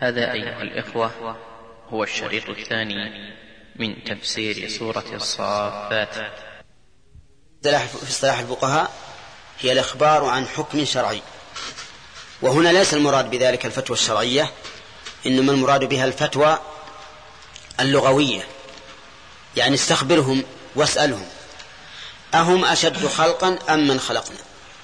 هذا أيها الإخوة هو الشريط الثاني من تفسير سورة الصافات. في اصطلاح الفقهاء هي الإخبار عن حكم شرعي، وهنا ليس المراد بذلك الفتوى الشرعية، إنما المراد بها الفتوى اللغوية، يعني استخبرهم واسألهم أهم أشد خلقا أم من خلقنا،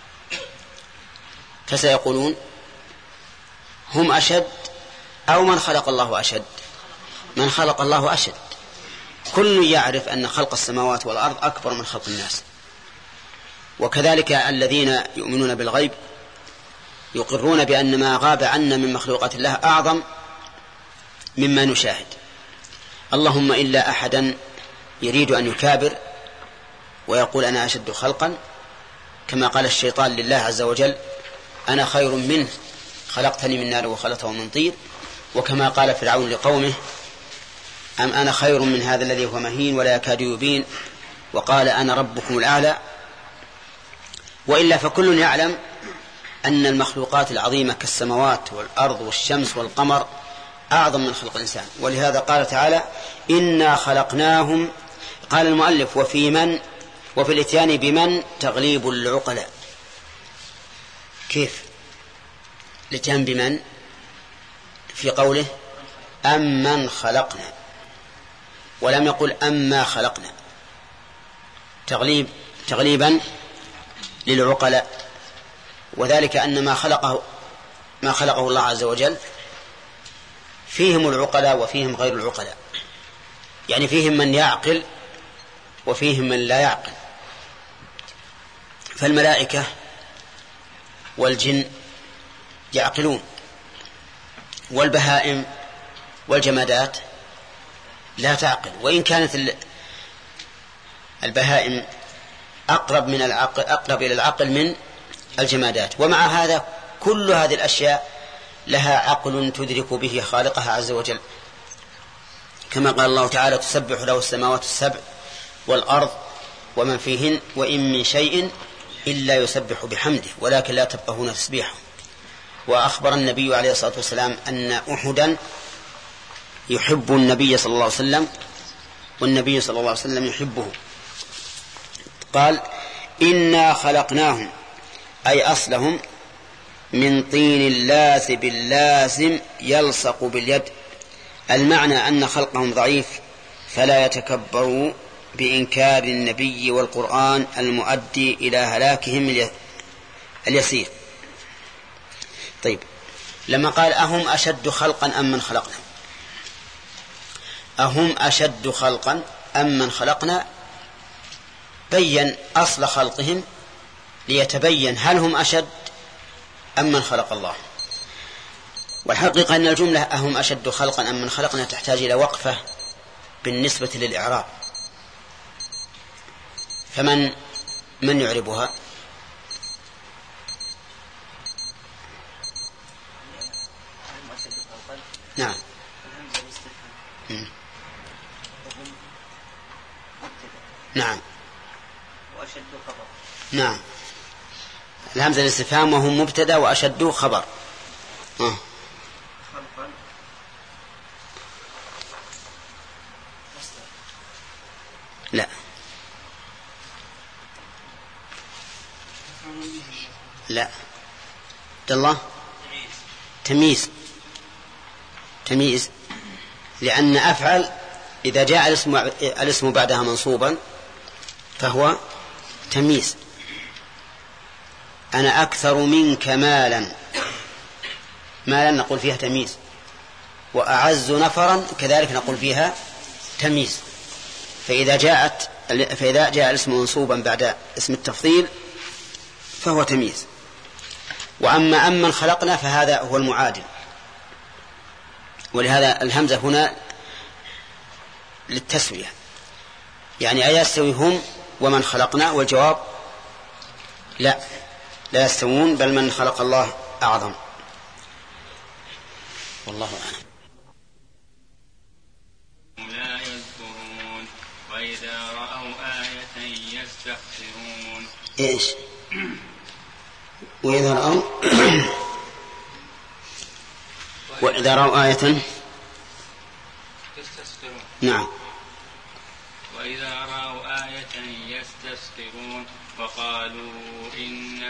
فسيقولون هم أشد أو من خلق الله أشد. من خلق الله أشد، كل يعرف أن خلق السماوات والأرض أكبر من خلق الناس. وكذلك الذين يؤمنون بالغيب يقرون بأن ما غاب عنا من مخلوقات الله أعظم مما نشاهد، اللهم إلا أحدا يريد أن يكابر ويقول أنا أشد خلقا، كما قال الشيطان لله عز وجل أنا خير منه خلقتني من نار وخلقته من طين، وكما قال فرعون لقومه أم أنا خير من هذا الذي هو مهين ولا يكاد يبين، وقال أنا ربكم الأعلى. وإلا فكل يعلم أن المخلوقات العظيمة كالسماوات والأرض والشمس والقمر أعظم من خلق الإنسان. ولهذا قال تعالى إنا خلقناهم، قال المؤلف وفي الإتيان بمن تغليب العقلاء. كيف الإتيان بمن في قوله أم من خلقنا، ولم يقل أما خلقنا، تغليبا للعقلاء، وذلك أن ما خلقه الله عز وجل فيهم العقلاء وفيهم غير العقلاء، يعني فيهم من يعقل وفيهم من لا يعقل. فالملائكة والجن يعقلون، والبهائم والجمادات لا تعقل، وإن كانت البهائم أقرب إلى العقل من الجمادات. ومع هذا كل هذه الأشياء لها عقل تدرك به خالقها عز وجل، كما قال الله تعالى تسبح له السماوات السبع والأرض ومن فيهن وإن من شيء إلا يسبح بحمده ولكن لا تفقهون تسبيحه. وأخبر النبي عليه الصلاة والسلام أن أحدا يحب النبي صلى الله عليه وسلم والنبي صلى الله عليه وسلم يحبه. قال إنا خلقناهم أي أصلهم من طين لاسب لازم يلصق باليد. المعنى أن خلقهم ضعيف فلا يتكبروا بإنكار النبي والقرآن المؤدي إلى هلاكهم اليسير. طيب، لما قال أهم أشد خلقا أم من خلقنا، أهم أشد خلقا أم من خلقنا، بين أصل خلقهم ليتبين هل هم أشد أم من خلق الله. والحقيقة أن الجملة أهم أشد خلقا أم من خلقنا تحتاج إلى وقفة بالنسبة للإعراب، فمن يعربها؟ نعم. نعم. نعم، الهمزة الاستفهام وهم مبتدأ وأشد خبر. لا، لا، الله تمييز، لأن أفعل إذا جاء الاسم بعدها منصوبا فهو تمييز. أنا أكثر منك مالا نقول فيها تمييز، وأعز نفرا كذلك نقول فيها تمييز. فإذا جاء الاسم منصوبا بعد اسم التفضيل فهو تمييز. وأما أمن خلقنا فهذا هو المعادل، ولهذا الهمزة هنا للتسوية، يعني أيستوي هم ومن خلقنا؟ والجواب لا يستوون، بل من خلق الله أعظم. والله أعلم. لا يذكرون وإذا رأوا آية يستخسرون. إيش؟ وإذا رأوا وإذا رأوا آية يستسخرون. نعم. وإذا رأوا آية يستسخرون وقالوا إن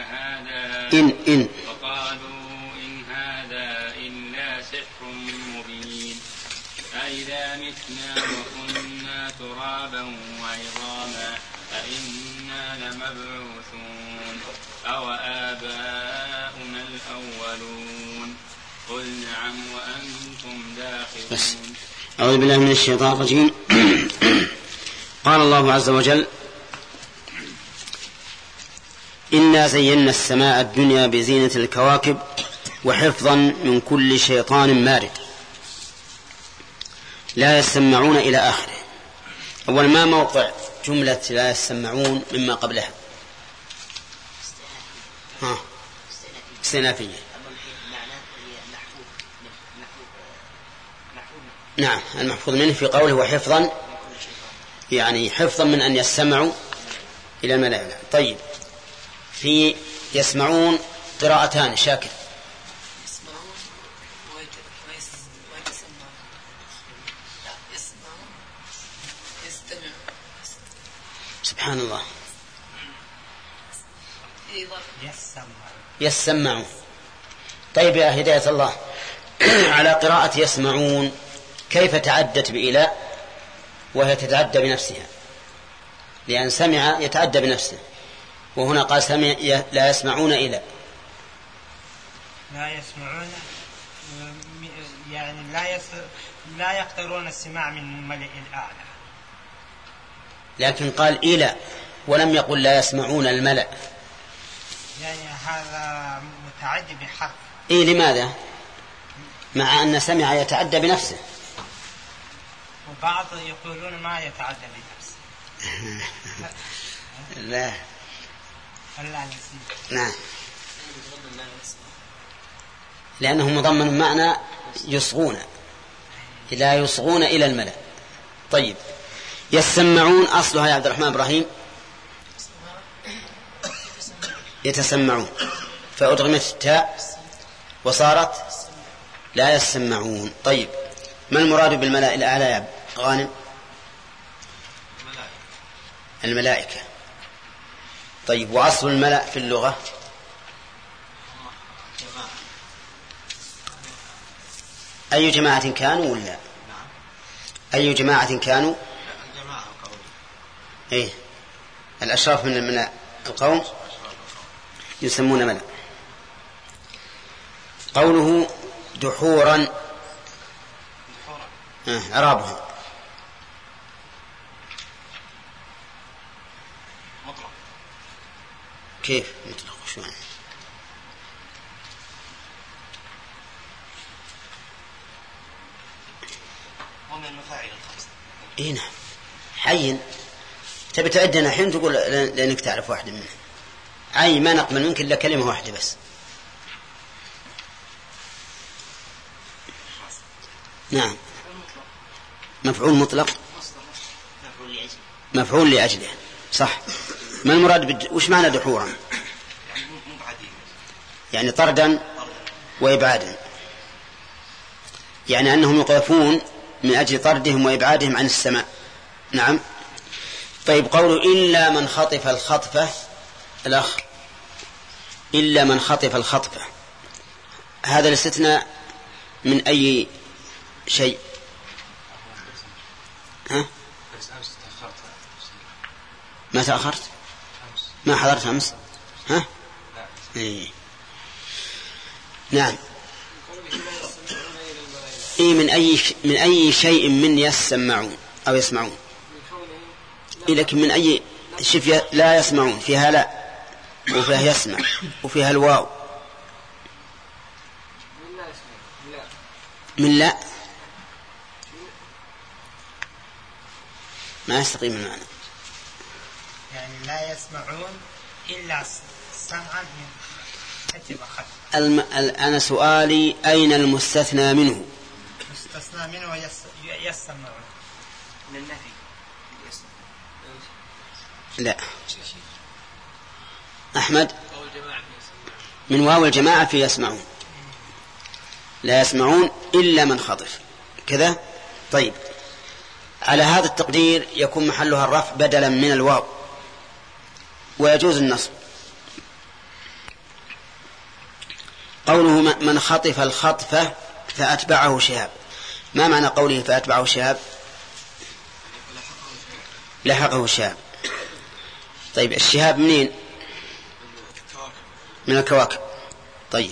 هذا إلا سحر مبين أإذا متنا وكنا ترابا وعظاما أإنا لمبعوثون أو آباؤنا الأولون قل نعم وأنتم داخلون. أعوذ بالله من الشيطان الرجيم. قال الله عز وجل: إنا زينا السماء الدنيا بزينة الكواكب وحفظا من كل شيطان مارد. لا يسمعون إلى آخره. أول ما موقع جملة لا يسمعون مما قبلها؟ استئنافية. نعم، المحفوظ منه في قوله وحفظا، يعني حفظا من أن يسمعوا إلى الملائكة. طيب، في يسمعون قراءتان. شاكر. سبحان الله. يسمعون. طيب يا هداية الله، على قراءة يسمعون كيف تعدت بإلى وهي تتعدى بنفسها؟ لأن سمع يتعدى بنفسه، وهنا قال سمع لا يسمعون إلى. لا يسمعون يعني لا يقدرون السماع من الملئ الأعلى، لكن قال إلى ولم يقل لا يسمعون الملأ، يعني هذا متعدي بحرف. لماذا؟ مع أن سمع يتعدى بنفسه. وبعض يقولون ما يتعدى بنفسه. لا. نعم، لأنه مضمن معنى يصغون، لا يصغون إلى الملأ. طيب، يسمعون أصلها يا عبد الرحمن إبراهيم يتسمعون، فأدغمت التاء وصارت لا يسمعون. طيب، ما المراد بالملأ الأعلى يا غانم؟ الملائكة. طيب، وأصل الملأ في اللغة؟ أي جماعة كانوا ولا أي جماعة كانوا؟ إيه، الأشراف من القوم يسمون ملأ. قوله دحورا إعرابه مطلق. كيف مطلق؟ شو يعني؟ ومن المفاعل الخمسة. نعم. حين تبي تعدنا حين تقول لأنك تعرف واحدة منها. أي ما نقبل منك إلا كلمة واحدة بس. نعم، مفعول مطلق، مفعول لأجله. صح. ما المراد وش معنى دحورا؟ يعني طردا وإبعادا، يعني أنهم يوقفون من أجل طردهم وإبعادهم عن السماء. نعم. طيب، قوله إلا من خطف الخطفة، الأخ إلا من خطف الخطفة، هذا الاستثناء من أي شيء؟ ها؟ ما تأخرت؟ ما حضرت أمس؟ ها؟ إيه. نعم. إيه، من أي شيء من يسمعون أو يسمعون، لكن من أي شيء لا يسمعون، فيها لا وفيها يسمع وفيها الواو. من لا ما يستقيم المعنى، يعني لا يسمعون إلا سمعا من حتى بخط. أنا سؤالي أين المستثنى منه؟ مستثنى منه يسمعون من النفي. لا. أحمد، من واو الجماعة في يسمعون. لا يسمعون إلا من خطف كذا. طيب، على هذا التقدير يكون محلها الرفع بدلا من الواو، ويجوز النصب. قوله من خطف الخطفة فأتبعه شهاب، ما معنى قوله فأتبعه شهاب؟ لحقه شهاب. طيب، الشهاب منين؟ من الكواكب. طيب،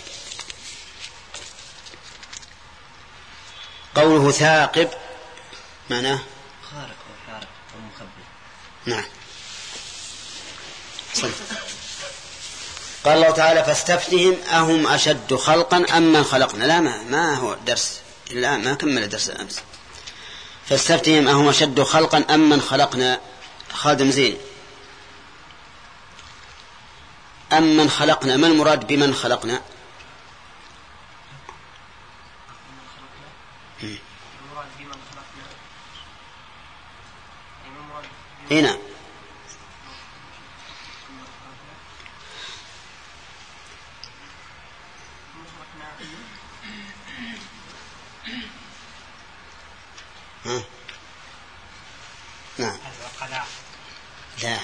قوله ثاقب معناه خارق وحارق ومخبر. نعم. قال الله تعالى فاستفتهم أهم أشد خلقا أم من خلقنا. لا، ما هو درس الآن، ما كمل درس الأمس. فاستفتهم أهم أشد خلقا أم من خلقنا. خادم زين، أم من خلقنا، ما المراد بمن خلقنا؟ هنا نعم. لا،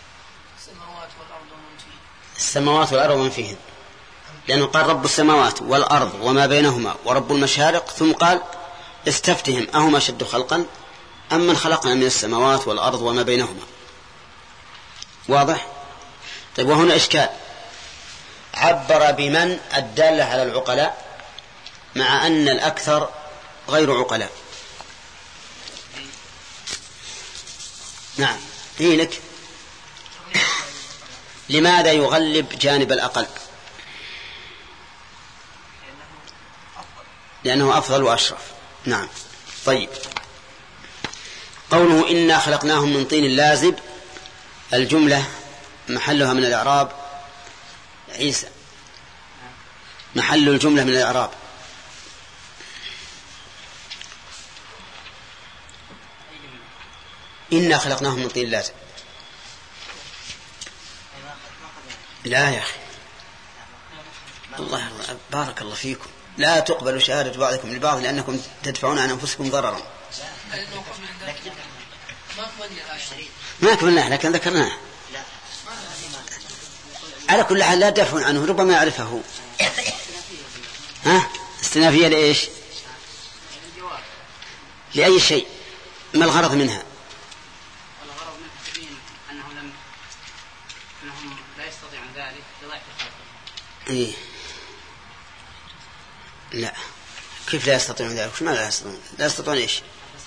السماوات والأرض ومن فيهن، لأنه قال رب السماوات والأرض وما بينهما ورب المشارق، ثم قال استفتهم أهم أشد خلقا أم من خلقنا من السماوات والأرض وما بينهما. واضح؟ طيب، وهنا إشكال، عبر بمن الدالة على العقلاء مع أن الأكثر غير عقلاء. نعم، لك لماذا يغلب جانب الأقل؟ لأنه أفضل وأشرف. نعم. طيب، قوله إنا خلقناهم من طين لازب، الجملة محلها من الإعراب عيسى، محل الجملة من الإعراب. إنا خلقناهم من طين لازب. لا يا أخي، الله بارك الله فيكم، لا تقبلوا شهادة بعضكم لبعض لأنكم تدفعون عن أنفسكم ضررا. ما قبلناه لكن ذكرناه. على كل حال لا تدافعون عنه، ربما يعرفه هو. استنافية لإيش؟ لأي شيء؟ ما الغرض منها؟ الغرض منها تبين أنهم لا يستطيعون ذلك لضعف خلقهم. إيه، لا، كيف لا يستطيعون ذلك؟ ما لا يستطيعون؟ لا يستطيعون إيش؟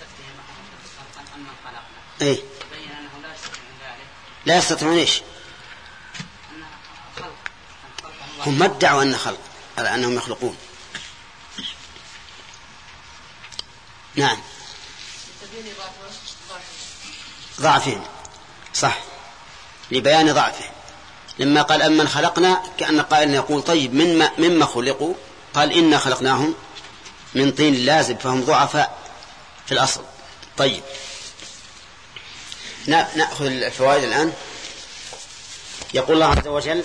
إيه، تبين أنهم لا يستطيعون ذلك. لا يستطيعون إيش؟ هم ما ادعوا أن خلق، على أنهم يخلقون. نعم، ضعفهم، صح، لبيان ضعفهم. لما قال أمن خلقنا كأن قائلنا يقول طيب مما خلقوا؟ قال إنا خلقناهم من طين لازب، فهم ضعفاء في الأصل. طيب، نأخذ الفوائد الآن. يقول الله عز وجل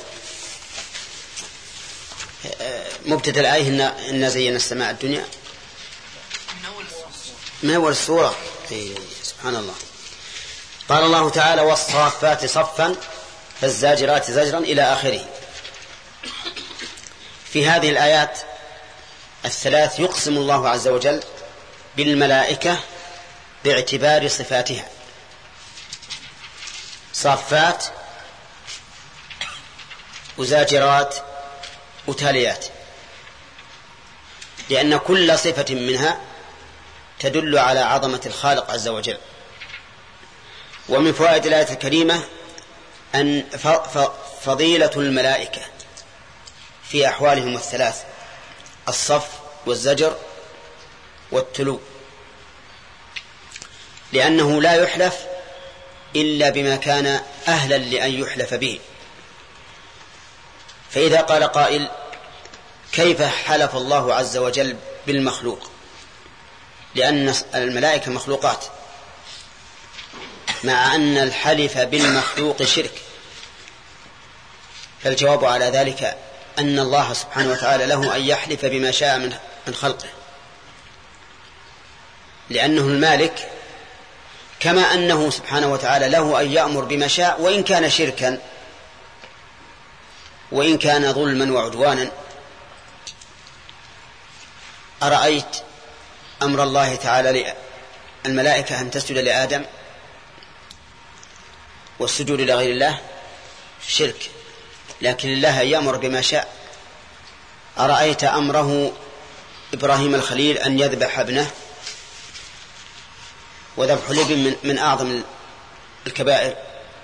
مبتدأ الآية إن زينا السماء الدنيا من أول السورة. سبحان الله. قال الله تعالى والصافات صفا فالزاجرات زجرا إلى آخره. في هذه الآيات الثلاث يقسم الله عز وجل بالملائكة باعتبار صفاتها، صافات وزاجرات وتاليات، لأن كل صفة منها تدل على عظمة الخالق عز وجل. ومن فوائد الآية الكريمة أن فضيلة الملائكة في أحوالهم الثلاث، الصف والزجر والتلو، لأنه لا يحلف إلا بما كان أهلا لأن يحلف به. فإذا قال قائل كيف حلف الله عز وجل بالمخلوق؟ لأن الملائكة مخلوقات، مع أن الحلف بالمخلوق شرك. فالجواب على ذلك أن الله سبحانه وتعالى له أن يحلف بما شاء من خلقه، لأنه المالك، كما أنه سبحانه وتعالى له أن يأمر بما شاء وإن كان شركا وإن كان ظلما وعدوانا. أرأيت أمر الله تعالى للملائكة أن تسجد لآدم، والسجود لغير الله شرك، لكن الله يأمر بما شاء. أرأيت أمره إبراهيم الخليل أن يذبح ابنه، وذبح الابن من أعظم الكبائر،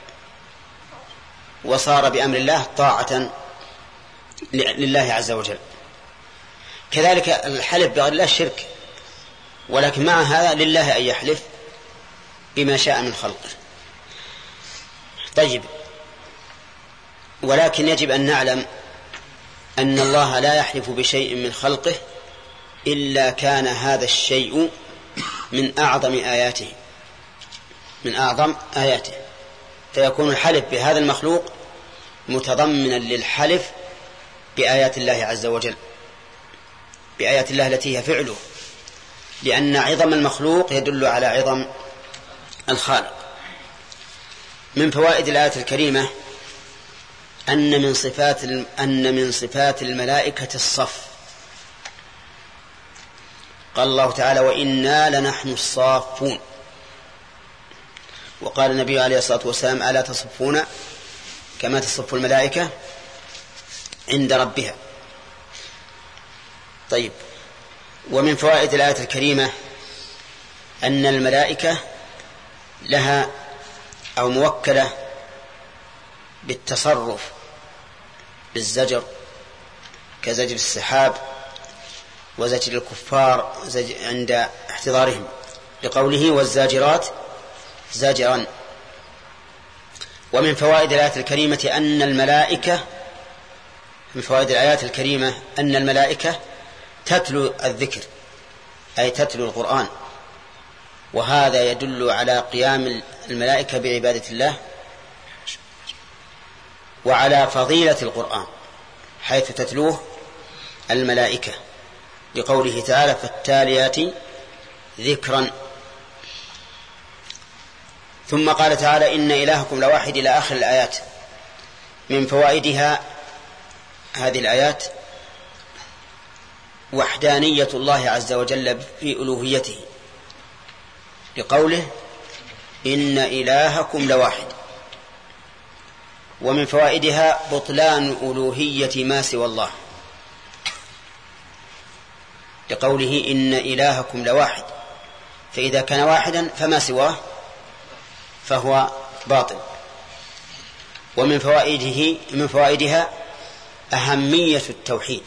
وصار بأمر الله طاعة لله عز وجل. كذلك الحلف بغير الله شرك، ولكن مع هذا لله أن يحلف بما شاء من خلقه. طيب، ولكن يجب أن نعلم أن الله لا يحلف بشيء من خلقه إلا كان هذا الشيء من أعظم آياته، فيكون الحلف بهذا المخلوق متضمنا للحلف بآيات الله عز وجل، بآيات الله التي هي فعله، لأن عظم المخلوق يدل على عظم الخالق. من فوائد الآية الكريمة أن من صفات الملائكة الصف. قال الله تعالى: وإنا لنحن الصافون. وقال النبي عليه الصلاة والسلام: ألا تصفون كما تصف الملائكة عند ربها. طيب، ومن فوائد الآية الكريمة أن الملائكة لها أو موكلة بالتصرف بالزجر، كزجر السحاب وزجر الكفار عند احتضارهم، لقوله: والزاجرات زاجرا. ومن فوائد الآية الكريمة أن الملائكة تتلو الذكر، أي تتلو القرآن، وهذا يدل على قيام الملائكة بعبادة الله وعلى فضيلة القرآن حيث تتلوه الملائكة، لقوله تعالى: فالتاليات ذكرا. ثم قال تعالى: إن إلهكم لواحد، إلى آخر الآيات. من فوائدها هذه الآيات وحدانية الله عز وجل في ألوهيته، لقوله: إن إلهكم لواحد. ومن فوائدها بطلان ألوهية ما سوى الله، لقوله: إن إلهكم لواحد، فإذا كان واحدا فما سواه فهو باطل. ومن فوائدها أهمية التوحيد،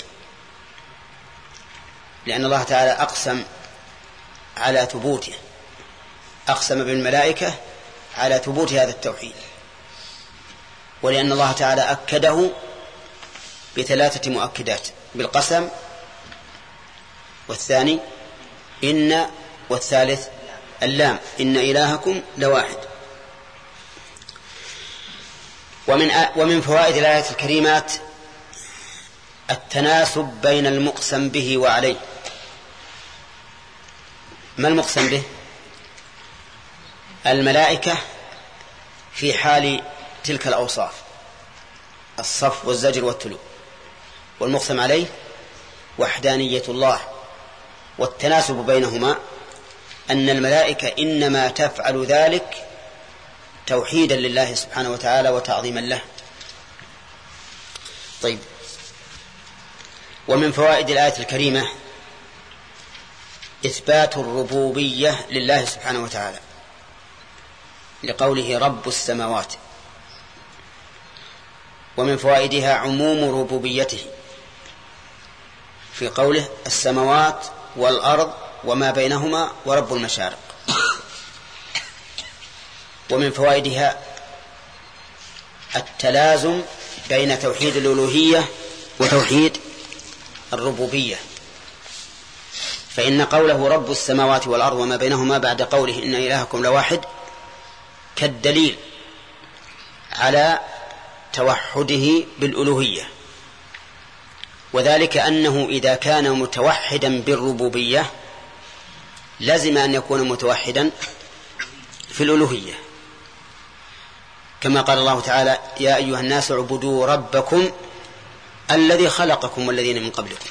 لأن الله تعالى أقسم على ثبوته، أقسم بالملائكة على ثبوت هذا التوحيد، ولأن الله تعالى أكده بثلاثة مؤكدات: بالقسم، والثاني إن، والثالث اللام، إن إلهكم لواحد. ومن فوائد الآية الكريمات التناسب بين المقسم به وعليه. ما المقسم به؟ الملائكة في حال تلك الأوصاف، الصف والزجر والتلو، والمقسم عليه وحدانية الله. والتناسب بينهما أن الملائكة إنما تفعل ذلك توحيدا لله سبحانه وتعالى وتعظيما له. طيب، ومن فوائد الآية الكريمة إثبات الربوبية لله سبحانه وتعالى، لقوله: رب السماوات. ومن فوائدها عموم ربوبيته في قوله: السماوات والأرض وما بينهما ورب المشارق. ومن فوائدها التلازم بين توحيد الألوهية وتوحيد الربوبية، فإن قوله رب السماوات والأرض وما بينهما بعد قوله إن إلهكم لواحد كالدليل على توحده بالألوهية، وذلك أنه إذا كان متوحدا بالربوبية لازم أن يكون متوحدا في الألوهية، كما قال الله تعالى: يا أيها الناس اعبدوا ربكم الذي خلقكم والذين من قبلكم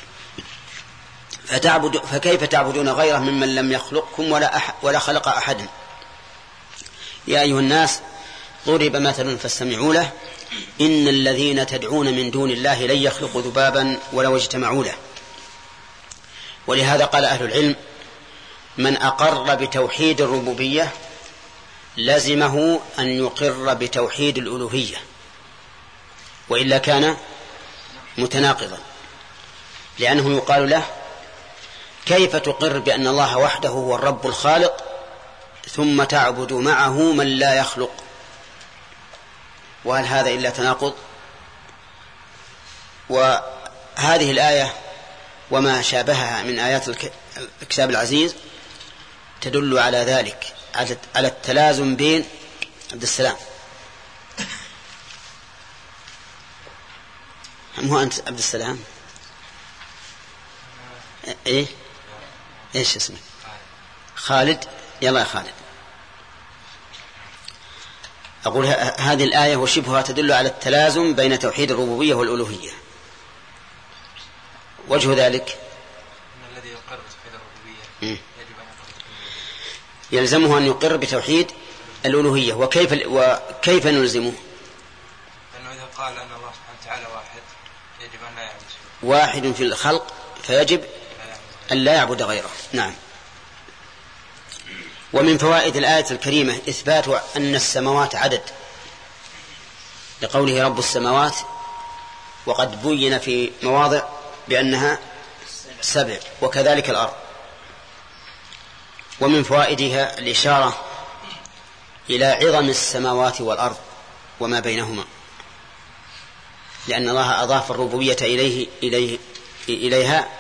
فكيف تعبدون غيره ممن لم يخلقكم ولا خلق أحدا. يا أيها الناس ضرب مثل فاستمعوا له إن الذين تدعون من دون الله لن يخلقوا ذبابا ولو اجتمعوا له. ولهذا قال أهل العلم: من أقر بتوحيد الربوبية لزمه أن يقر بتوحيد الألوهية، وإلا كان متناقضا، لأنه يقال له: كيف تقر بأن الله وحده هو الرب الخالق ثم تعبد معه من لا يخلق؟ وهل هذا إلا تناقض؟ وهذه الآية وما شابهها من آيات الكتاب العزيز تدل على ذلك، على التلازم بين عبد السلام. هو أنت عبد السلام؟ إيش اسمك؟ خالد. يلا يا خالد. أقول هذه الآية وشبهها تدل على التلازم بين توحيد الربوبية والألوهية. وجه ذلك الذي يقر بتوحيد الربوبية يجب أن يقر يلزمه أن يقر بتوحيد الألوهية. وكيف نلزمه؟ لأنه إذا قال أن الله سبحانه وتعالى واحد يجب أن لا يعبد شيء. واحد في الخلق فيجب أن لا يعبد غيره. نعم. ومن فوائد الآية الكريمة إثبات أن السماوات عدد، لقوله رب السماوات، وقد بين في مواضع بأنها 7، وكذلك الأرض. ومن فوائدها الإشارة إلى عظم السماوات والأرض وما بينهما، لأن الله أضاف الربوبية إليها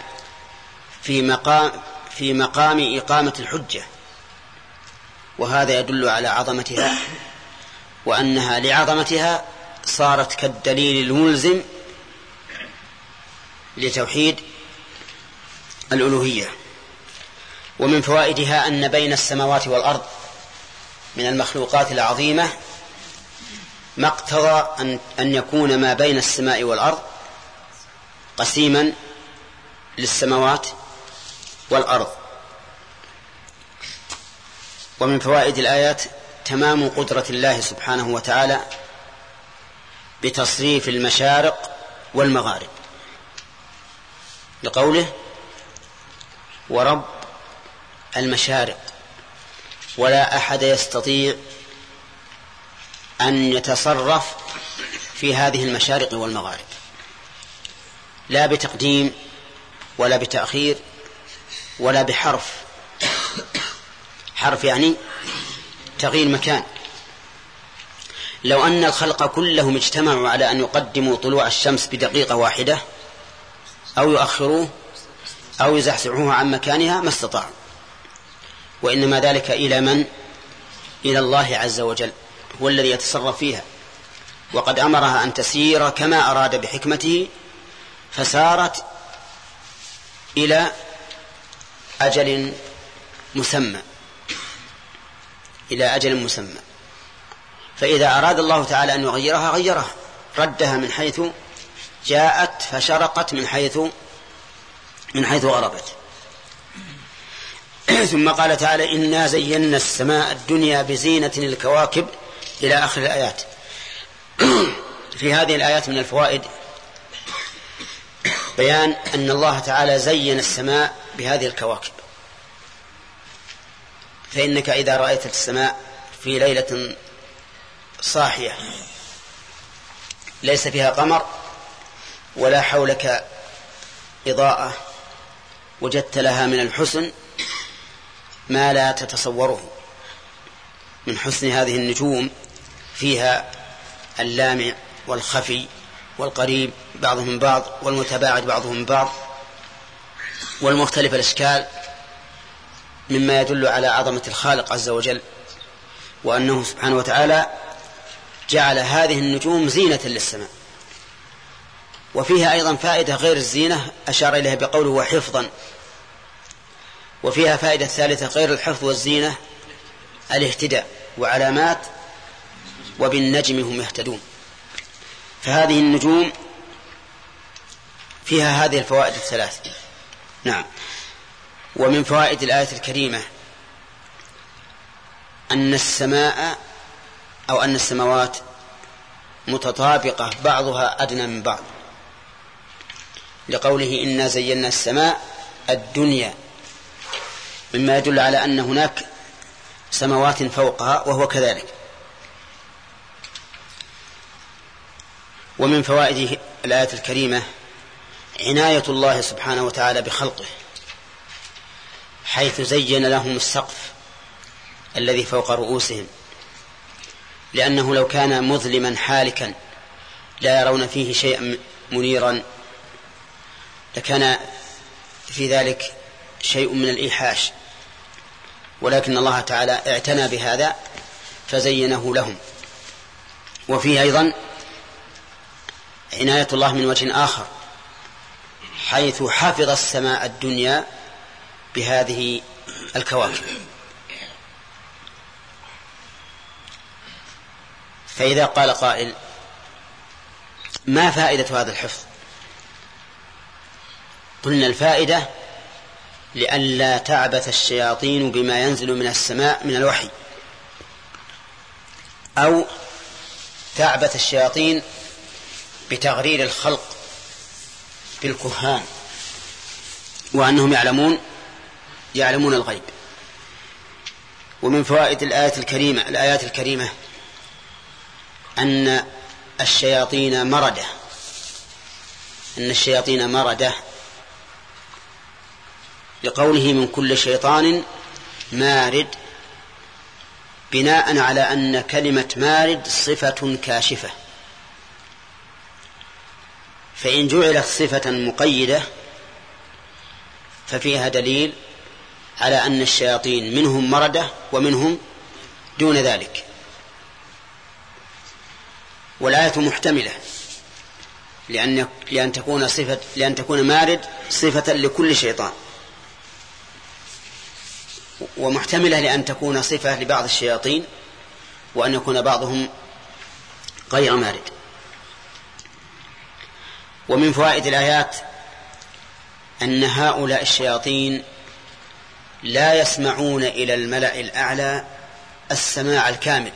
في مقام إقامة الحجة، وهذا يدل على عظمتها، وأنها لعظمتها صارت كالدليل الملزم لتوحيد الألوهية. ومن فوائدها أن بين السماوات والأرض من المخلوقات العظيمة ما اقتضى أن يكون ما بين السماء والأرض قسيما للسماوات والأرض. ومن فوائد الآيات تمام قدرة الله سبحانه وتعالى بتصريف المشارق والمغارب، لقوله ورب المشارق، ولا أحد يستطيع أن يتصرف في هذه المشارق والمغارب، لا بتقديم ولا بتأخير ولا بحرف. حرف يعني تغيير مكان. لو أن الخلق كلهم اجتمعوا على أن يقدموا طلوع الشمس بدقيقة واحدة أو يؤخروه أو يزحزحوها عن مكانها ما استطاعوا، وإنما ذلك إلى من؟ إلى الله عز وجل، هو الذي يتصرف فيها، وقد أمرها أن تسير كما أراد بحكمته، فسارت إلى أجل مسمى، إلى أجل مسمى. فإذا أراد الله تعالى أن يغيرها غيرها، ردها من حيث جاءت فشرقت من حيث غربت. ثم قال تعالى إنا زينا السماء الدنيا بزينة الكواكب إلى آخر الآيات. في هذه الآيات من الفوائد بيان أن الله تعالى زين السماء بهذه الكواكب، فإنك إذا رأيت السماء في ليلة صاحية ليس فيها قمر ولا حولك إضاءة وجدت لها من الحسن ما لا تتصوره من حسن هذه النجوم، فيها اللامع والخفي والقريب بعضهم من بعض والمتباعد بعضهم من بعض والمختلف الأشكال، مما يدل على عظمة الخالق عز وجل، وأنه سبحانه وتعالى جعل هذه النجوم زينة للسماء. وفيها أيضا فائدة غير الزينة أشار إليها بقوله وحفظا، وفيها فائدة ثالثة غير الحفظ والزينة الاهتداء وعلامات وبالنجم هم يهتدون. فهذه النجوم فيها هذه الفوائد الثلاث. نعم. ومن فوائد الآية الكريمة أن السماء أو أن السماوات متطابقة بعضها أدنى من بعض، لقوله إنا زينا السماء الدنيا، مما يدل على أن هناك سماوات فوقها وهو كذلك. ومن فوائد الآية الكريمة عناية الله سبحانه وتعالى بخلقه، حيث زين لهم السقف الذي فوق رؤوسهم، لأنه لو كان مظلما حالكا لا يرون فيه شيئا منيرا لكان في ذلك شيء من الإيحاش، ولكن الله تعالى اعتنى بهذا فزينه لهم. وفيه أيضا عناية الله من وجه آخر، حيث حفظ السماء الدنيا بهذه الكواكب. فإذا قال قائل ما فائدة هذا الحفظ؟ قلنا الفائدة لئلا تعبث الشياطين بما ينزل من السماء من الوحي، أو تعبث الشياطين بتغرير الخلق بالكهان وأنهم يعلمون الغيب. ومن فوائد الآيات الكريمة أن الشياطين مردة، لقوله من كل شيطان مارد، بناء على أن كلمة مارد صفة كاشفة، فإن جعلت صفة مقيدة ففيها دليل على أن الشياطين منهم مردة ومنهم دون ذلك. والآية محتملة لأن تكون مارد صفة لكل شيطان، ومحتملة لأن تكون صفة لبعض الشياطين وأن يكون بعضهم غير مارد. ومن فوائد الآيات أن هؤلاء الشياطين لا يسمعون إلى الملأ الأعلى السماع الكامل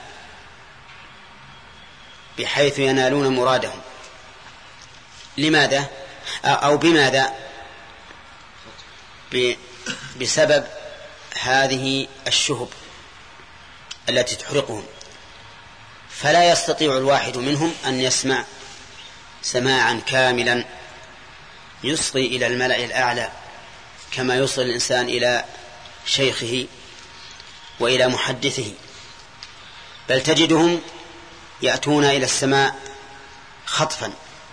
بحيث ينالون مرادهم. لماذا؟ أو بماذا؟ بسبب هذه الشهب التي تحرقهم، فلا يستطيع الواحد منهم أن يسمع سماعا كاملا يصغي إلى الملأ الأعلى كما يوصل الإنسان إلى شيخه وإلى محدثه، بل تجدهم يأتون إلى السماء خطفا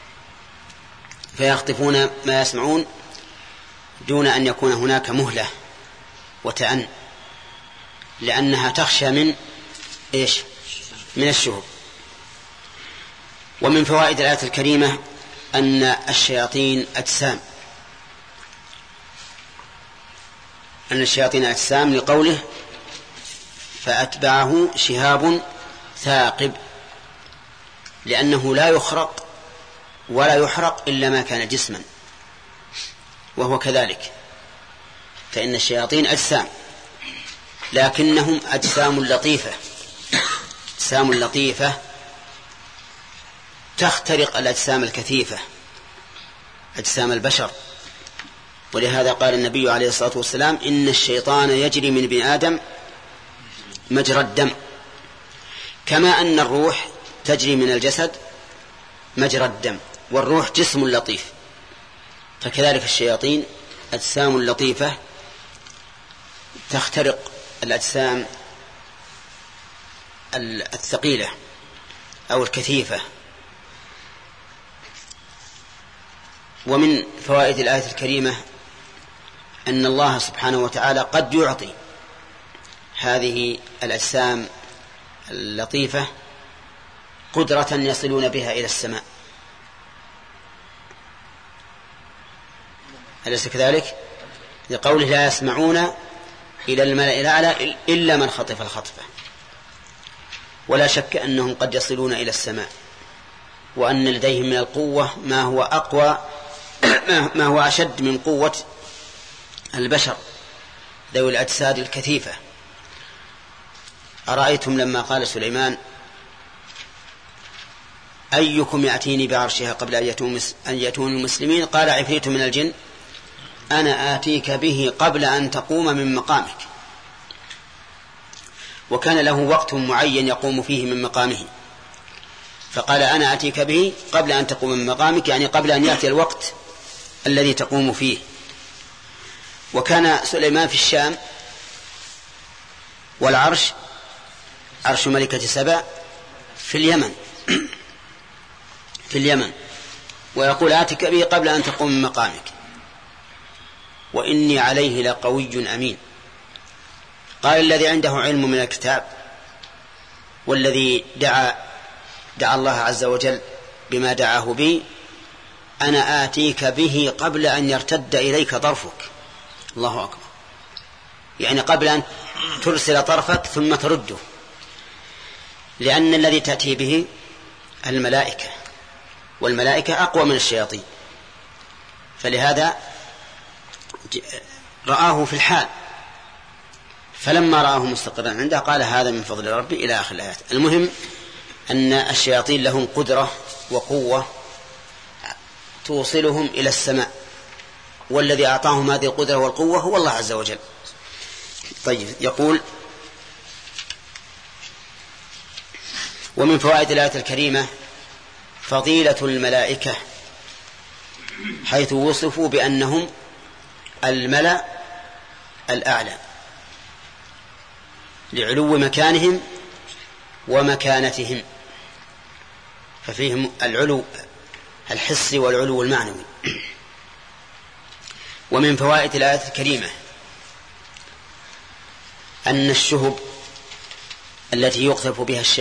فيخطفون ما يسمعون دون أن يكون هناك مهلة وتأن، لأنها تخشى من الشهب. ومن فوائد الآية الكريمة أن الشياطين أجسام، لقوله فأتبعه شهاب ثاقب، لأنه لا يخرق ولا يحرق إلا ما كان جسما، وهو كذلك، فإن الشياطين أجسام لكنهم أجسام لطيفة تخترق الأجسام الكثيفة أجسام البشر. ولهذا قال النبي عليه الصلاة والسلام إن الشيطان يجري من ابن آدم مجرى الدم، كما أن الروح تجري من الجسد مجرى الدم، والروح جسم لطيف، فكذلك الشياطين أجسام لطيفة تخترق الأجسام الثقيلة أو الكثيفة. ومن فوائد الآية الكريمة أن الله سبحانه وتعالى قد يعطي هذه الأجسام اللطيفة قدرة يصلون بها إلى السماء، أليس كذلك؟ لقوله لا يسمعون إلى الملأ الأعلى إلا من خطف الخطفة. ولا شك أنهم قد يصلون إلى السماء، وأن لديهم من القوة ما هو أقوى ما هو أشد من قوة البشر ذوي الأجساد الكثيفة. أرأيتم لما قال سليمان أيكم يأتيني بعرشها قبل أن يأتون المسلمين؟ قال عفريت من الجن أنا آتيك به قبل أن تقوم من مقامك. وكان له وقت معين يقوم فيه من مقامه، فقال أنا آتيك به قبل أن تقوم من مقامك، يعني قبل أن يأتي الوقت الذي تقوم فيه. وكان سليمان في الشام، والعرش عرش ملكة سبأ في اليمن ويقول آتك به قبل أن تقوم من مقامك وإني عليه لقوي أمين. قال الذي عنده علم من الكتاب والذي دعا الله عز وجل بما دعاه به أنا آتيك به قبل أن يرتد إليك طرفك. الله أكبر، يعني قبل أن ترسل طرفك ثم ترده، لأن الذي تأتي به الملائكة، والملائكة أقوى من الشياطين، فلهذا رآه في الحال، فلما رآه مستقرا عنده قال هذا من فضل ربي إلى آخر الآيات. المهم أن الشياطين لهم قدرة وقوة توصلهم إلى السماء، والذي أعطاهم هذه القدرة والقوة هو الله عز وجل. طيب، يقول ومن فوائد الآية الكريمة فضيلة الملائكة، حيث وصفوا بأنهم الملأ الأعلى لعلو مكانهم ومكانتهم، ففيهم العلو الحسي والعلو المعنوي. ومن فوائد الآية الكريمة أن الشهب التي يقذف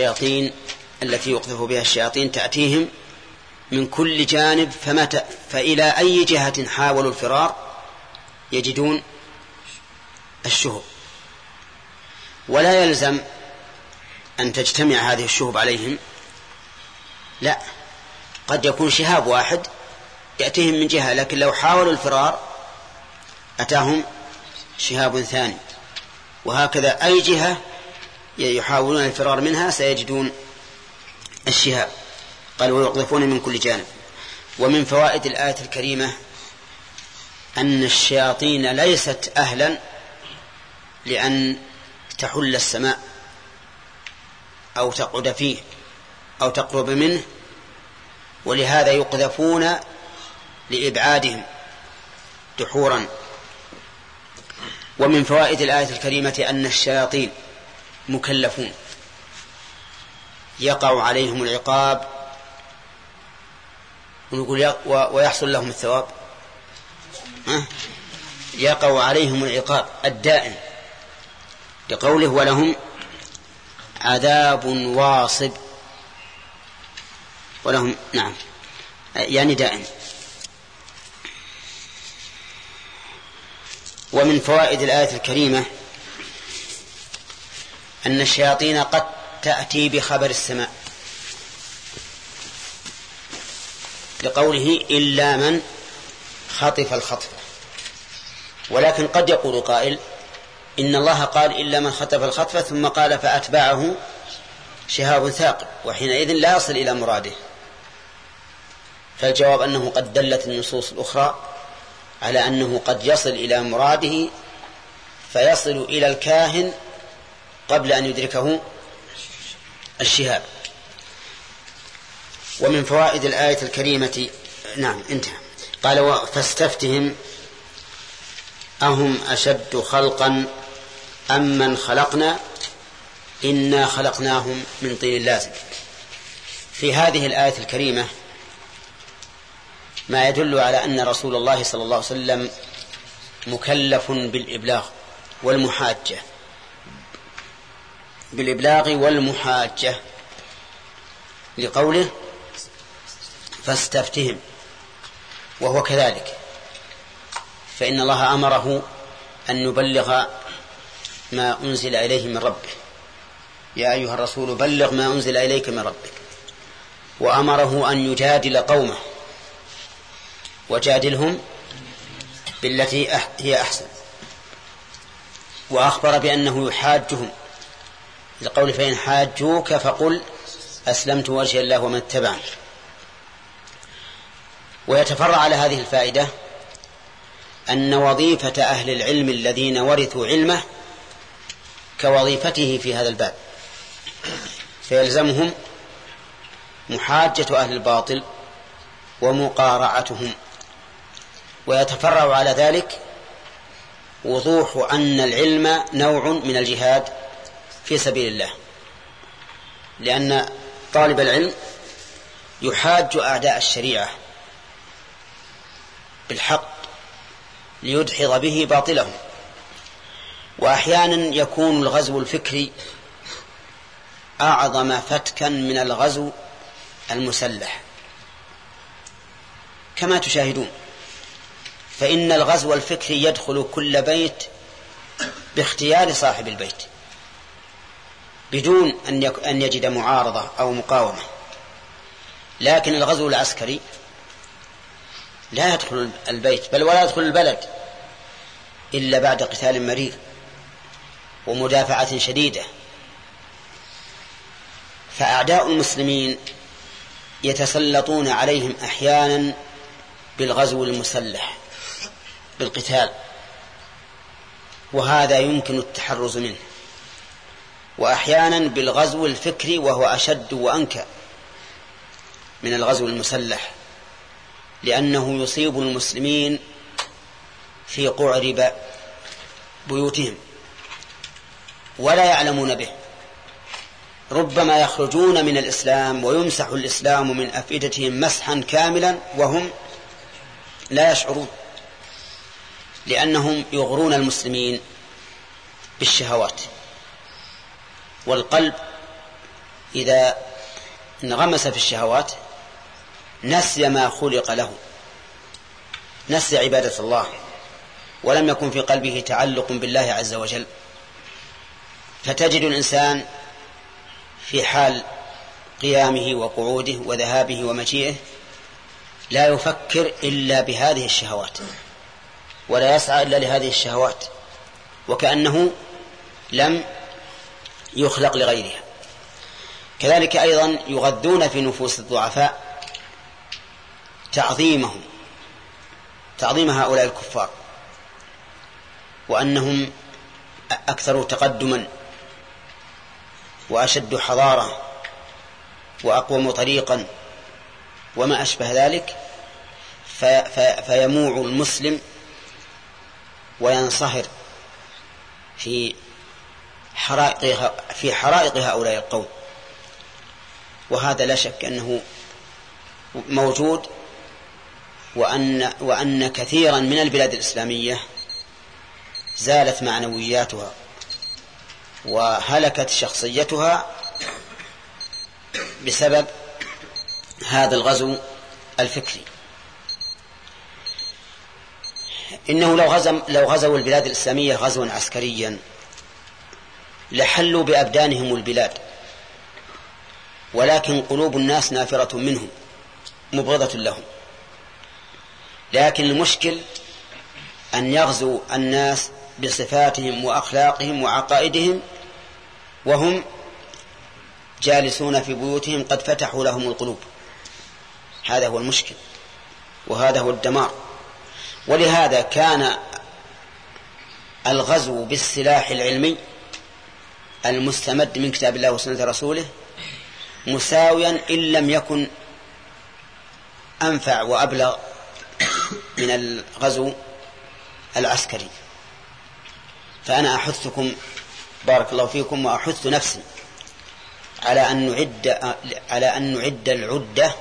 بها الشياطين تأتيهم من كل جانب، فإلى أي جهة حاولوا الفرار يجدون الشهب. ولا يلزم أن تجتمع هذه الشهب عليهم، لا، قد يكون شهاب واحد يأتيهم من جهة، لكن لو حاولوا الفرار أتاهم شهاب ثاني، وهكذا أي جهة يحاولون الفرار منها سيجدون الشهاب. قال ويقذفون من كل جانب. ومن فوائد الآية الكريمة أن الشياطين ليست أهلا لأن تحل السماء أو تقعد فيه أو تقرب منه، ولهذا يقذفون لإبعادهم دحورا. ومن فوائد الآية الكريمة أن الشياطين مكلفون، يقع عليهم العقاب ونقول ويحصل لهم الثواب، يقع عليهم العقاب الدائم، لقوله ولهم عذاب واصب، ولهم نعم يعني دائم. ومن فوائد الآية الكريمة أن الشياطين قد تأتي بخبر السماء، لقوله إلا من خطف الخطفة. ولكن قد يقول قائل إن الله قال إلا من خطف الخطفة ثم قال فأتبعه شهاب ثاقب، وحينئذ لا يصل إلى مراده. فالجواب أنه قد دلت النصوص الأخرى على أنه قد يصل إلى مراده، فيصل إلى الكاهن قبل أن يدركه الشهاب. ومن فوائد الآية الكريمة نعم انتهى. قال فاستفتهم أهم أشد خلقا أم من خلقنا إنا خلقناهم من طين لازم. في هذه الآية الكريمة ما يدل على أن رسول الله صلى الله عليه وسلم مكلف بالإبلاغ والمحاجة، لقوله فاستفتهم، وهو كذلك. فإن الله أمره أن يبلغ ما أنزل إليه من ربه، يا أيها الرسول بلغ ما أنزل إليك من ربك، وأمره أن يجادل قومه، وجادلهم بالتي هي أحسن، وأخبر بأنه يحاجهم لقول فإن حاجوك فقل أسلمت وجه الله ومن اتبعني. ويتفرع على هذه الفائدة أن وظيفة أهل العلم الذين ورثوا علمه كوظيفته في هذا الباب، فيلزمهم محاجة أهل الباطل ومقارعتهم. ويتفرع على ذلك وضوح أن العلم نوع من الجهاد في سبيل الله، لأن طالب العلم يحاج أعداء الشريعة بالحق ليدحض به باطلهم. وأحيانا يكون الغزو الفكري أعظم فتكا من الغزو المسلح كما تشاهدون، فإن الغزو الفكري يدخل كل بيت باختيار صاحب البيت بدون أن يجد معارضة أو مقاومة، لكن الغزو العسكري لا يدخل البيت بل ولا يدخل البلد إلا بعد قتال مرير ومدافعة شديدة. فأعداء المسلمين يتسلطون عليهم أحيانا بالغزو المسلح بالقتال، وهذا يمكن التحرز منه، وأحيانا بالغزو الفكري وهو أشد وأنكى من الغزو المسلح، لأنه يصيب المسلمين في قعر بيوتهم ولا يعلمون به، ربما يخرجون من الإسلام ويمسح الإسلام من أفئدتهم مسحا كاملا وهم لا يشعرون، لأنهم يغرون المسلمين بالشهوات. والقلب إذا انغمس في الشهوات نسي ما خلق له، نسي عبادة الله، ولم يكن في قلبه تعلق بالله عز وجل. فتجد الإنسان في حال قيامه وقعوده وذهابه ومجيئه لا يفكر إلا بهذه الشهوات ولا يسعى إلا لهذه الشهوات، وكأنه لم يخلق لغيرها. كذلك أيضا يغذون في نفوس الضعفاء تعظيم هؤلاء الكفار، وأنهم أكثر تقدما وأشد حضارة وأقوم طريقا وما أشبه ذلك، فيموع المسلم وينصهر في حرائق هؤلاء القوم. وهذا لا شك أنه موجود، وأن كثيرا من البلاد الإسلامية زالت معنوياتها وهلكت شخصيتها بسبب هذا الغزو الفكري. إنه لو غزوا البلاد الإسلامية غزوا عسكريا لحلوا بأبدانهم البلاد، ولكن قلوب الناس نافرة منهم مبغضة لهم. لكن المشكل أن يغزو الناس بصفاتهم وأخلاقهم وعقائدهم وهم جالسون في بيوتهم قد فتحوا لهم القلوب. هذا هو المشكل وهذا هو الدمار. ولهذا كان الغزو بالسلاح العلمي المستمد من كتاب الله وسنة رسوله مساويا إن لم يكن أنفع وأبلغ من الغزو العسكري. فأنا أحثكم بارك الله فيكم وأحث نفسي على أن نعد العدة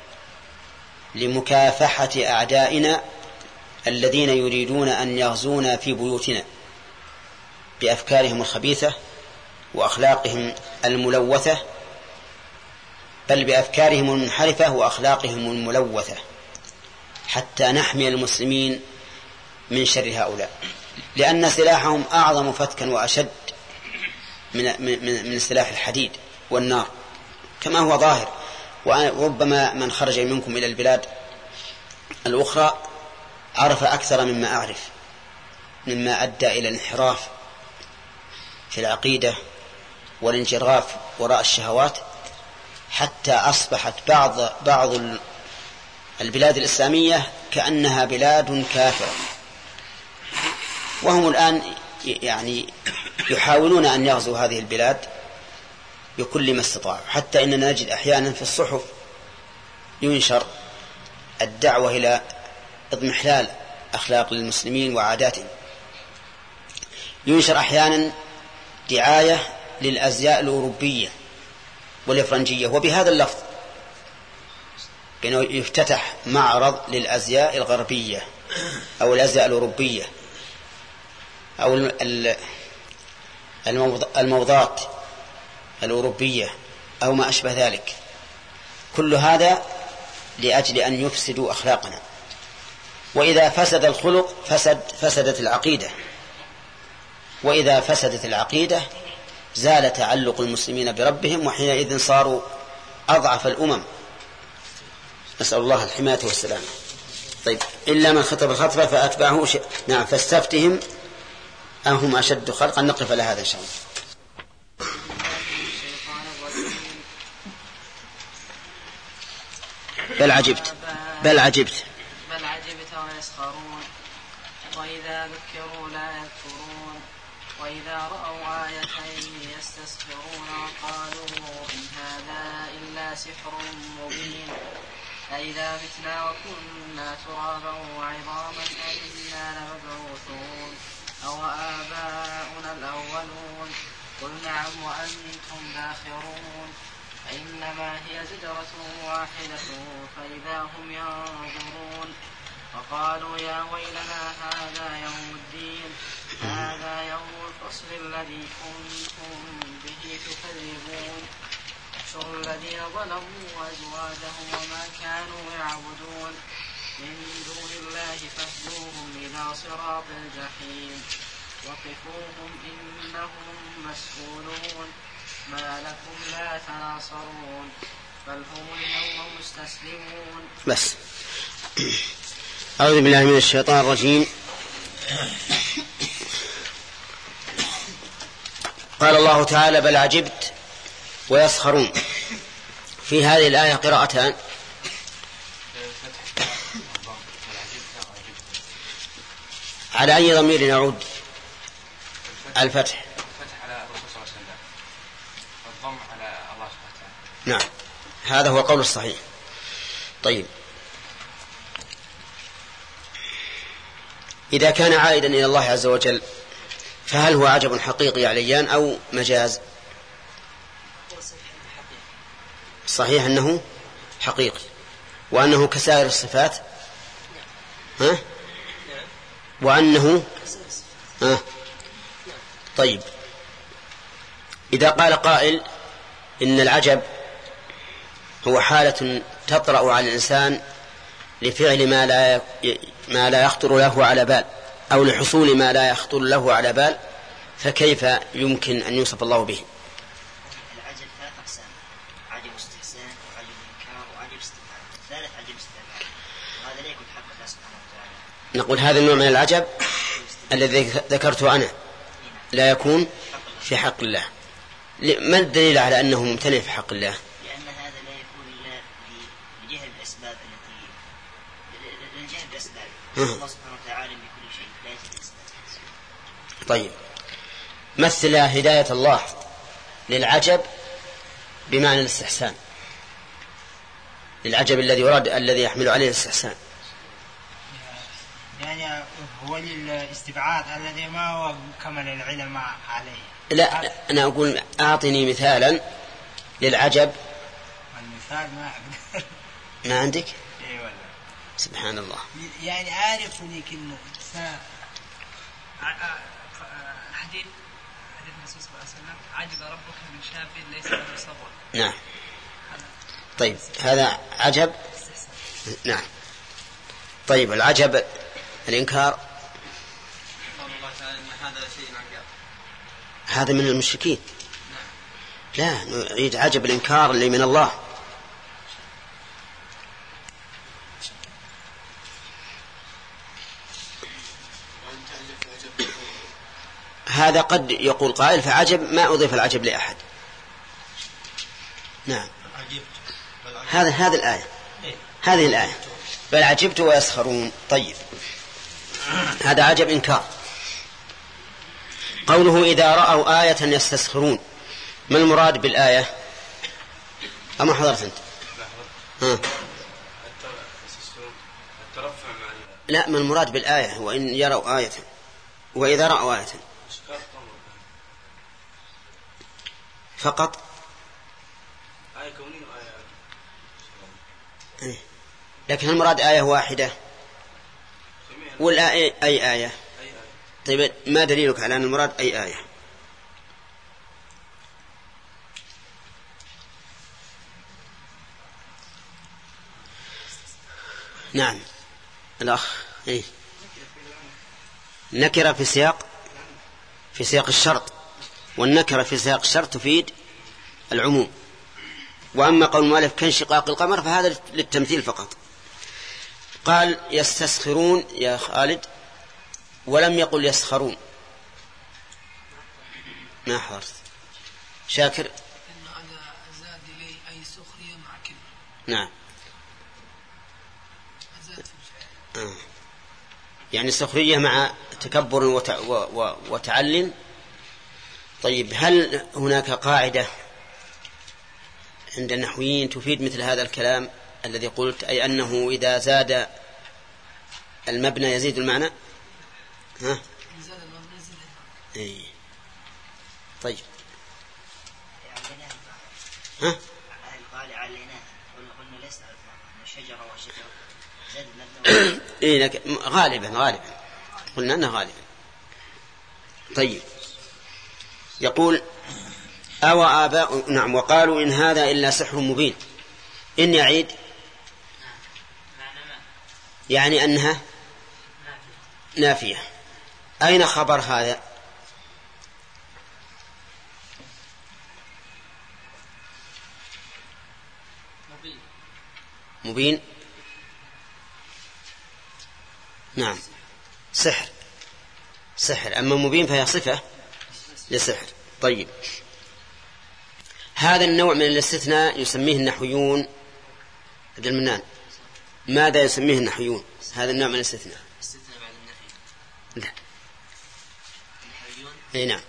لمكافحة أعدائنا الذين يريدون أن يغزونا في بيوتنا بأفكارهم الخبيثة وأخلاقهم الملوثة، بل بأفكارهم المنحرفة وأخلاقهم الملوثة، حتى نحمي المسلمين من شر هؤلاء، لأن سلاحهم أعظم فتكا وأشد من سلاح الحديد والنار كما هو ظاهر. وربما من خرج منكم إلى البلاد الأخرى عرف أكثر مما أعرف، مما أدى إلى الانحراف في العقيدة والانجراف وراء الشهوات، حتى أصبحت بعض البلاد الإسلامية كأنها بلاد كافرة، وهم الآن يعني يحاولون أن يغزوا هذه البلاد بكل ما استطاعوا، حتى إننا نجد أحيانا في الصحف ينشر الدعوة إلى اضمحلال أخلاق المسلمين وعاداتهم، ينشر أحيانا دعاية للأزياء الأوروبية والإفرنجية وبهذا اللفظ، بأنه يفتتح معرض للأزياء الغربية أو الأزياء الأوروبية أو الموضات الأوروبية أو ما أشبه ذلك. كل هذا لأجل أن يفسدوا أخلاقنا، وإذا فسد الخلق فسدت العقيدة، وإذا فسدت العقيدة زال تعلق المسلمين بربهم، وحينئذ صاروا أضعف الأمم، نسأل الله الحماية والسلامة. طيب، إلا من خطب الخطبة فأتبعه نعم، فاستفتهم أهم أشد خلقا. نقف على هذا إن شاء الله. بل عجبت ويسخرون وإذا ذكروا لا يذكرون وإذا رأوا آية يستسخرون وقالوا إن هذا إلا سحر مبين أإذا متنا وكنا ترابا وعظاما أإنا لمبعوثون أو آباؤنا الأولون قل نعم وأنتم داخرون فإنما هي زجرة واحدة فإذا هم ينظرون وقالوا يا ويلنا هذا يوم الدين هذا يوم الفصل الذي كنتم به تكذبون احشروا الذين ظلموا وأزواجهم وما كانوا يعبدون من دون الله فاهدوهم إلى صراط الجحيم وقفوهم إنهم مسؤولون ما لكم لا تناصرون بل هم اليوم مستسلمون. بس أعوذ بالله من الشيطان الرجيم. قال الله تعالى بل عجبت ويسخرون. في هذه الآية قراءتان، على أي ضمير نعود؟ الفتح على الرسول صلى الله عليه وسلم والضم على الله سبحانه وتعالى. نعم، هذا هو القول الصحيح. طيب، إذا كان عائدا إلى الله عز وجل فهل هو عجب حقيقي عليان أو مجاز؟ صحيح أنه حقيقي وأنه كسائر الصفات، وأنه طيب، إذا قال قائل إن العجب هو حالة تطرأ على الإنسان لفعل ما لا يخطر له على بال أو لحصول ما لا يخطر له على بال، فكيف يمكن أن يوصف الله به؟ العجب ثلاث أقسام: عجب استحسان وعجب إنكار وعجب استفهام. ثالث عجب استفهام، وهذا لا يكون حق الله سبحانه وتعالى. نقول هذا النوع من العجب الذي ذكرته أنا لا يكون في حق الله. ما الدليل على أنه ممتنع في حق الله؟ لأن هذا لا يكون إلا لجهل الأسباب التي لجهل الأسباب. الله سبحانه وتعالى بكل شيء لا يجهل الأسباب. طيب، مثل هداية الله للعجب بمعنى الاستحسان، للعجب الذي يراد الذي يحمل عليه الاستحسان، يعني هو للاستبعاد الذي ما هو كمل العلم عليه. لا، أنا أقول أعطني مثالا للعجب. المثال ما أقدر. ما عندك؟ إيه والله. سبحان الله. يعني عارف لكن حديث الرسول صلى الله عليه وسلم عجب ربك من شاب ليس له صبر. نعم. طيب، هذا عجب. نعم. طيب، العجب الإنكار. هذا من المشركين. لا، نريد عجب الإنكار اللي من الله. هذا قد يقول قائل فعجب ما أضيف العجب لأحد. نعم، هذه الآية، هذه الآية بل عجبت ويسخرون. طيب، هذا عجب إنكار. قوله إذا رأوا آية يستسخرون، ما المراد بالآية؟ أما حضرت أنت؟ لا، ما المراد بالآية؟ هو إن يروا آية وإذا رأوا آية فقط. آية كونية وآية، لكن المراد آية واحدة والآية أي آية؟ طيب، ما دليلك على أن المراد أي آية؟ نعم الأخ. نكرة في سياق الشرط، والنكرة في سياق الشرط تفيد العموم. وأما قول المؤلف كانشقاق القمر فهذا للتمثيل فقط. قال يستسخرون يا خالد ولم يقل يسخرون. ما حضرت شاكر؟ إن هذا زاد لي أي سخرية مع كلمة. نعم، يعني سخرية مع تكبر وتعل. طيب، هل هناك قاعدة عند النحويين تفيد مثل هذا الكلام الذي قلت، أي أنه إذا زاد المبنى يزيد المعنى؟ ها؟ طيب، ها؟ قال علينا قلنا ليس الشجرة وشجرة زاد المبنى. غالبا قلنا أنه غالبا. طيب، يقول أو آباء. نعم، وقالوا إن هذا إلا سحر مبين. إن يعيد يعني أنها نافية. أين خبر هذا؟ مبين. نعم، سحر. أما مبين فهي صفة لسحر. طيب، هذا النوع من الاستثناء يسميه النحويون عبد المنان. ماذا يسميه النحويون هذا النوع من الاستثناء؟ استثناء بعد النفي. لا، النحويون. اي نعم.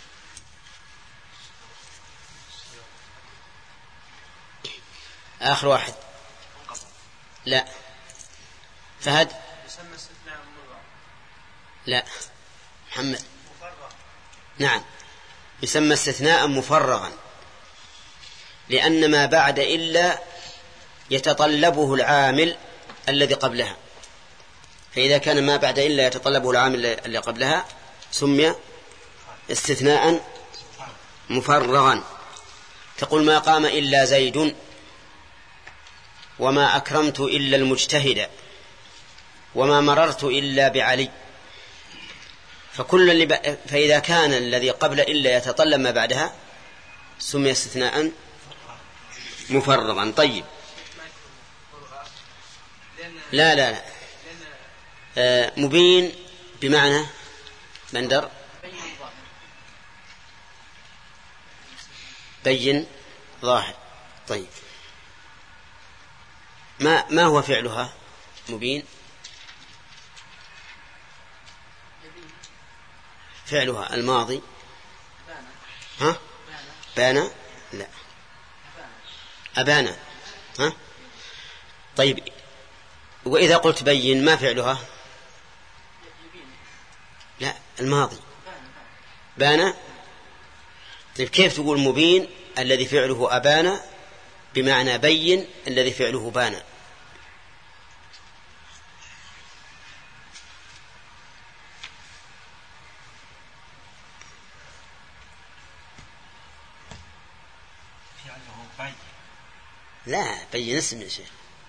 آخر واحد. لا، فهد. يسمى استثناء مفرغ. لا، محمد. نعم، يسمى استثناء مفرغا، لأن ما بعد إلا يتطلبه العامل الذي قبلها. فإذا كان ما بعد إلا يتطلبه العامل الذي قبلها سمي استثناء مفرغا. تقول ما قام إلا زيد، وما أكرمت إلا المجتهد، وما مررت إلا بعلي. فإذا كان الذي قبل إلا يتطلب ما بعدها سمي استثناء مفرغا. طيب، لا مبين بمعنى بندر بين ظاهر. طيب، ما هو فعلها مبين؟ فعلها الماضي. ها؟ بان. لا، أبانا. ها؟ طيب، وإذا قلت بين ما فعلها؟ لا، الماضي بان. طيب، كيف تقول مبين الذي فعله أبانا بمعنى بين الذي فعله بان؟ لا، بين اسم يا شيخ،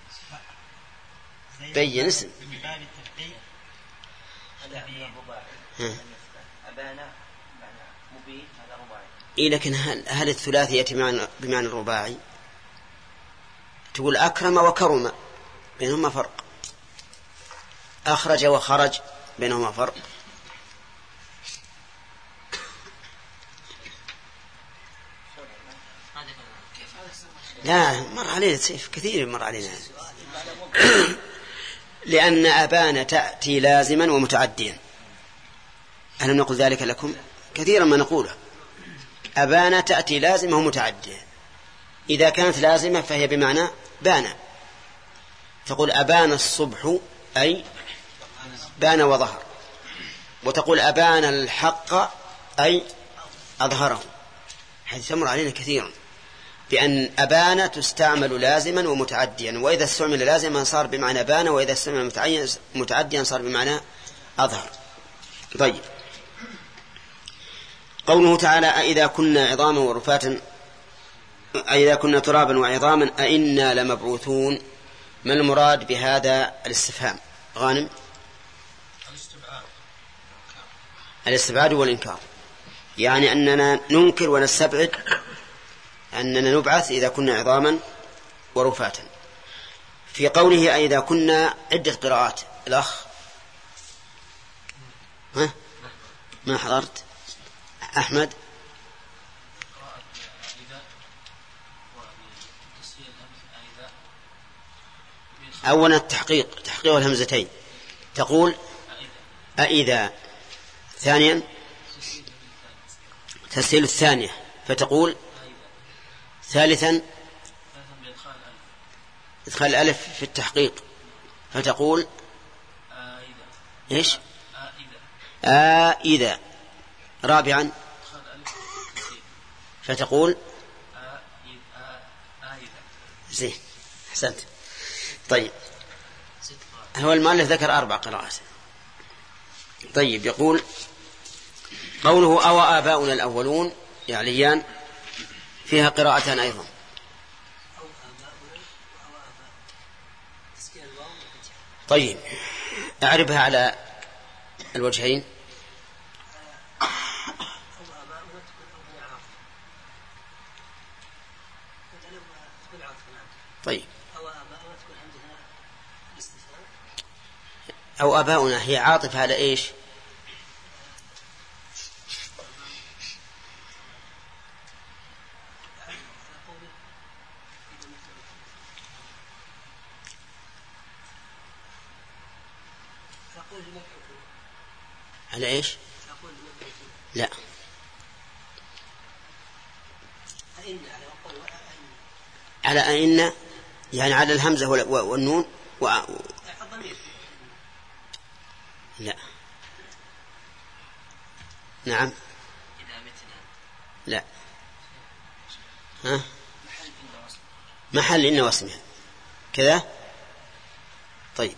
بين اسم. مبين هذا رباعي. إيه لكن هل الثلاثي يأتي بمعنى الرباعي؟ تقول أكرم وكرم بينهما فرق، أخرج وخرج بينهما فرق. لا مر علينا سيف كثير مر علينا لأن أبان تأتي لازما ومتعديا. ألم نقل ذلك لكم كثيرا ما نقوله؟ أبان تأتي لازمة ومتعدية. إذا كانت لازمة فهي بمعنى بان، تقول أبان الصبح أي بان وظهر، وتقول أبان الحق أي أظهره. حيث تمر علينا كثيرا بأن أبان تستعمل لازما ومتعديا، وإذا استعمل لازما صار بمعنى بان، وإذا استعمل متعديا صار بمعنى أظهر. طيب، قوله تعالى أئذا كنا عظاما ورفاتا، أئذا كنا ترابا وعظاما أئنا لمبعوثون، ما المراد بهذا الاستفهام؟ غانم. الاستبعاد والإنكار، يعني أننا ننكر ونستبعد أننا نبعث إذا كنا عظاما ورفاتا. في قوله أئذا كنا عدة قراءات. الأخ ما حضرت أحمد. أولا التحقيق، تحقيق الهمزتين، تقول أئذا. ثانيا تسهيل الثانية فتقول. ثالثا إدخال الألف في التحقيق فتقول إيش؟ إذا. رابعا فتقول زين، أحسنت. طيب، هو المؤلف ذكر 4 قراءات. طيب، يقول قوله أو آباؤنا الأولون يعليان فيها قراءتان أيضا. طيب، أعربها على الوجهين. طيب، أو آباؤنا هي عاطفة على إيش؟ على إيش؟ لا، على أئن، يعني على الهمزة والنون لا. نعم. لا. محل إن واسمها كذا. طيب،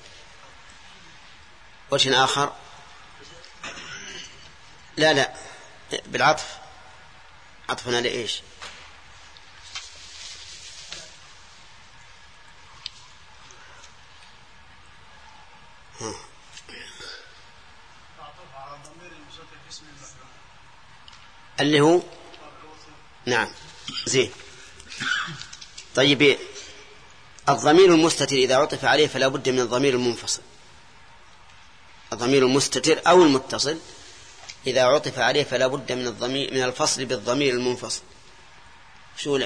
وجه آخر. لا بالعطف، عطفنا لإيش؟ اللي هو نعم زين. طيب، الضمير المستتر إذا عطف عليه فلا بد من الضمير المنفصل. الضمير المستتر أو المتصل إذا عطف عليه فلا بد من الضمير، من الفصل بالضمير المنفصل. شو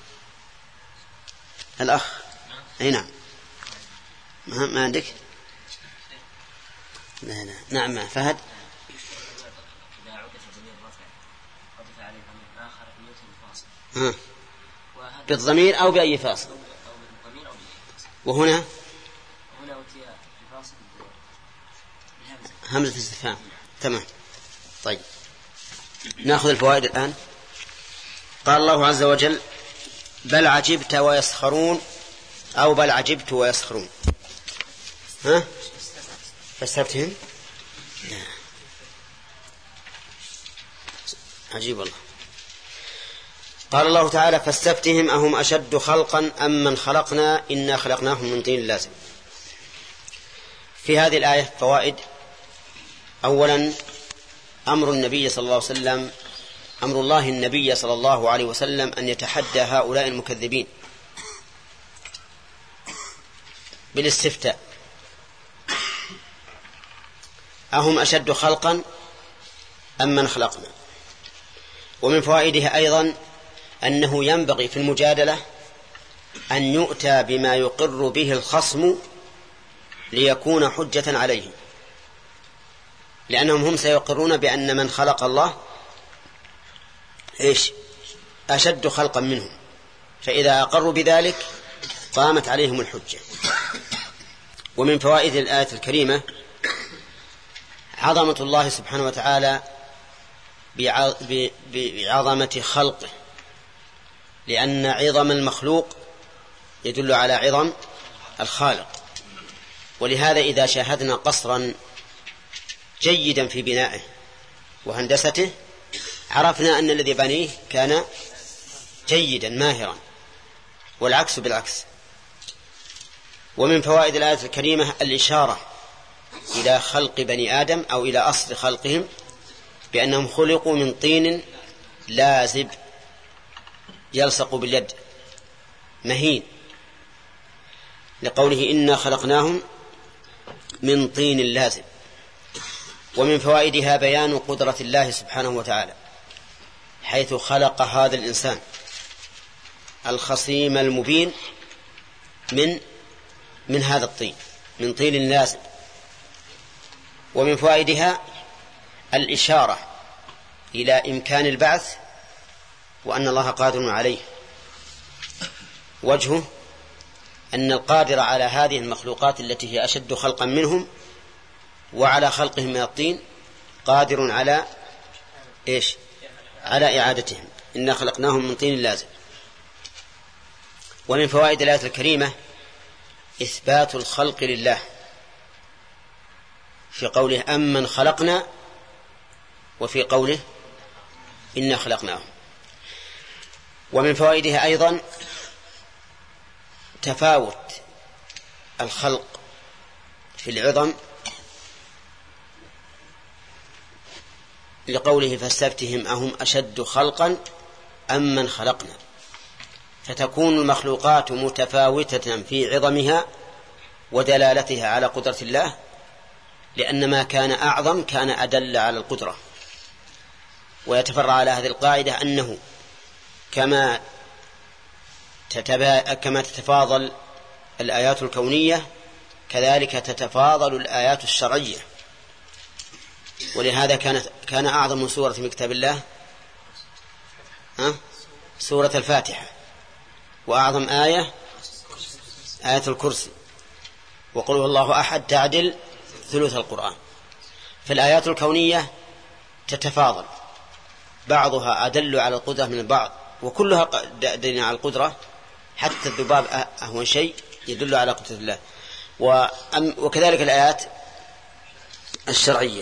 الأخ أي نعم. ما عندك؟ لا. نعم. ما فهد. إذا عطف ضمير رفع عطف عليه ضمير آخر يوتي الفاصل بالضمير أو بأي فاصل. وهنا أوتي الفاصل همزة الاستفهام. تمام. طيب، نأخذ الفوائد الآن. قال الله عز وجل بل عجبت ويسخرون، أو بل عجبت ويسخرون. فاستفتهم. عجيب الله. قال الله تعالى فاستفتهم أهم أشد خلقا أم من خلقنا إنا خلقناهم من طين لازم. في هذه الآية فوائد. أولا، أمر النبي صلى الله عليه وسلم أمر الله النبي صلى الله عليه وسلم أن يتحدى هؤلاء المكذبين بالاستفتاء: أهم أشد خلقا أم من خلقنا؟ ومن فوائدها أيضا أنه ينبغي في المجادلة أن يؤتى بما يقر به الخصم ليكون حجة عليهم، لأنهم هم سيقرون بأن من خلق الله أشد خلقا منهم، فإذا أقروا بذلك قامت عليهم الحجة. ومن فوائد الآية الكريمة عظمة الله سبحانه وتعالى بعظمة خلقه، لأن عظم المخلوق يدل على عظم الخالق. ولهذا إذا شاهدنا قصرا جيدا في بنائه وهندسته عرفنا أن الذي بنيه كان جيدا ماهرا، والعكس بالعكس. ومن فوائد الآية الكريمة الإشارة إلى خلق بني آدم أو إلى أصل خلقهم بأنهم خلقوا من طين لازب يلصق باليد مهين، لقوله إنا خلقناهم من طين لازب. ومن فوائدها بيان قدرة الله سبحانه وتعالى، حيث خلق هذا الإنسان الخصيم المبين من هذا الطين، من طين لازب. ومن فوائدها الإشارة إلى إمكان البعث وأن الله قادر عليه. وجهه أن القادر على هذه المخلوقات التي هي أشد خلقا منهم وعلى خلقهم من الطين قادر على على إعادتهم. إنا خلقناهم من طين لازب. ومن فوائد الآية الكريمة إثبات الخلق لله في قوله أمن خلقنا، وفي قوله إنا خلقناهم. ومن فوائدها أيضا تفاوت الخلق في العظم، لقوله فاستفتهم أهم أشد خلقا أم من خلقنا، فتكون المخلوقات متفاوتة في عظمها ودلالتها على قدرة الله، لأن ما كان أعظم كان أدل على القدرة. ويتفرع على هذه القاعدة أنه كما تتفاضل الآيات الكونية كذلك تتفاضل الآيات الشرعية. ولهذا كان أعظم سورة من كتاب الله سورة الفاتحة، وأعظم آية آية الكرسي، وقل هو الله أحد تعدل ثلث القرآن. فالآيات الكونية تتفاضل، بعضها أدل على القدرة من البعض، وكلها دليل على القدرة، حتى الذباب أهون شيء يدل على قدرة الله. وكذلك الآيات الشرعية.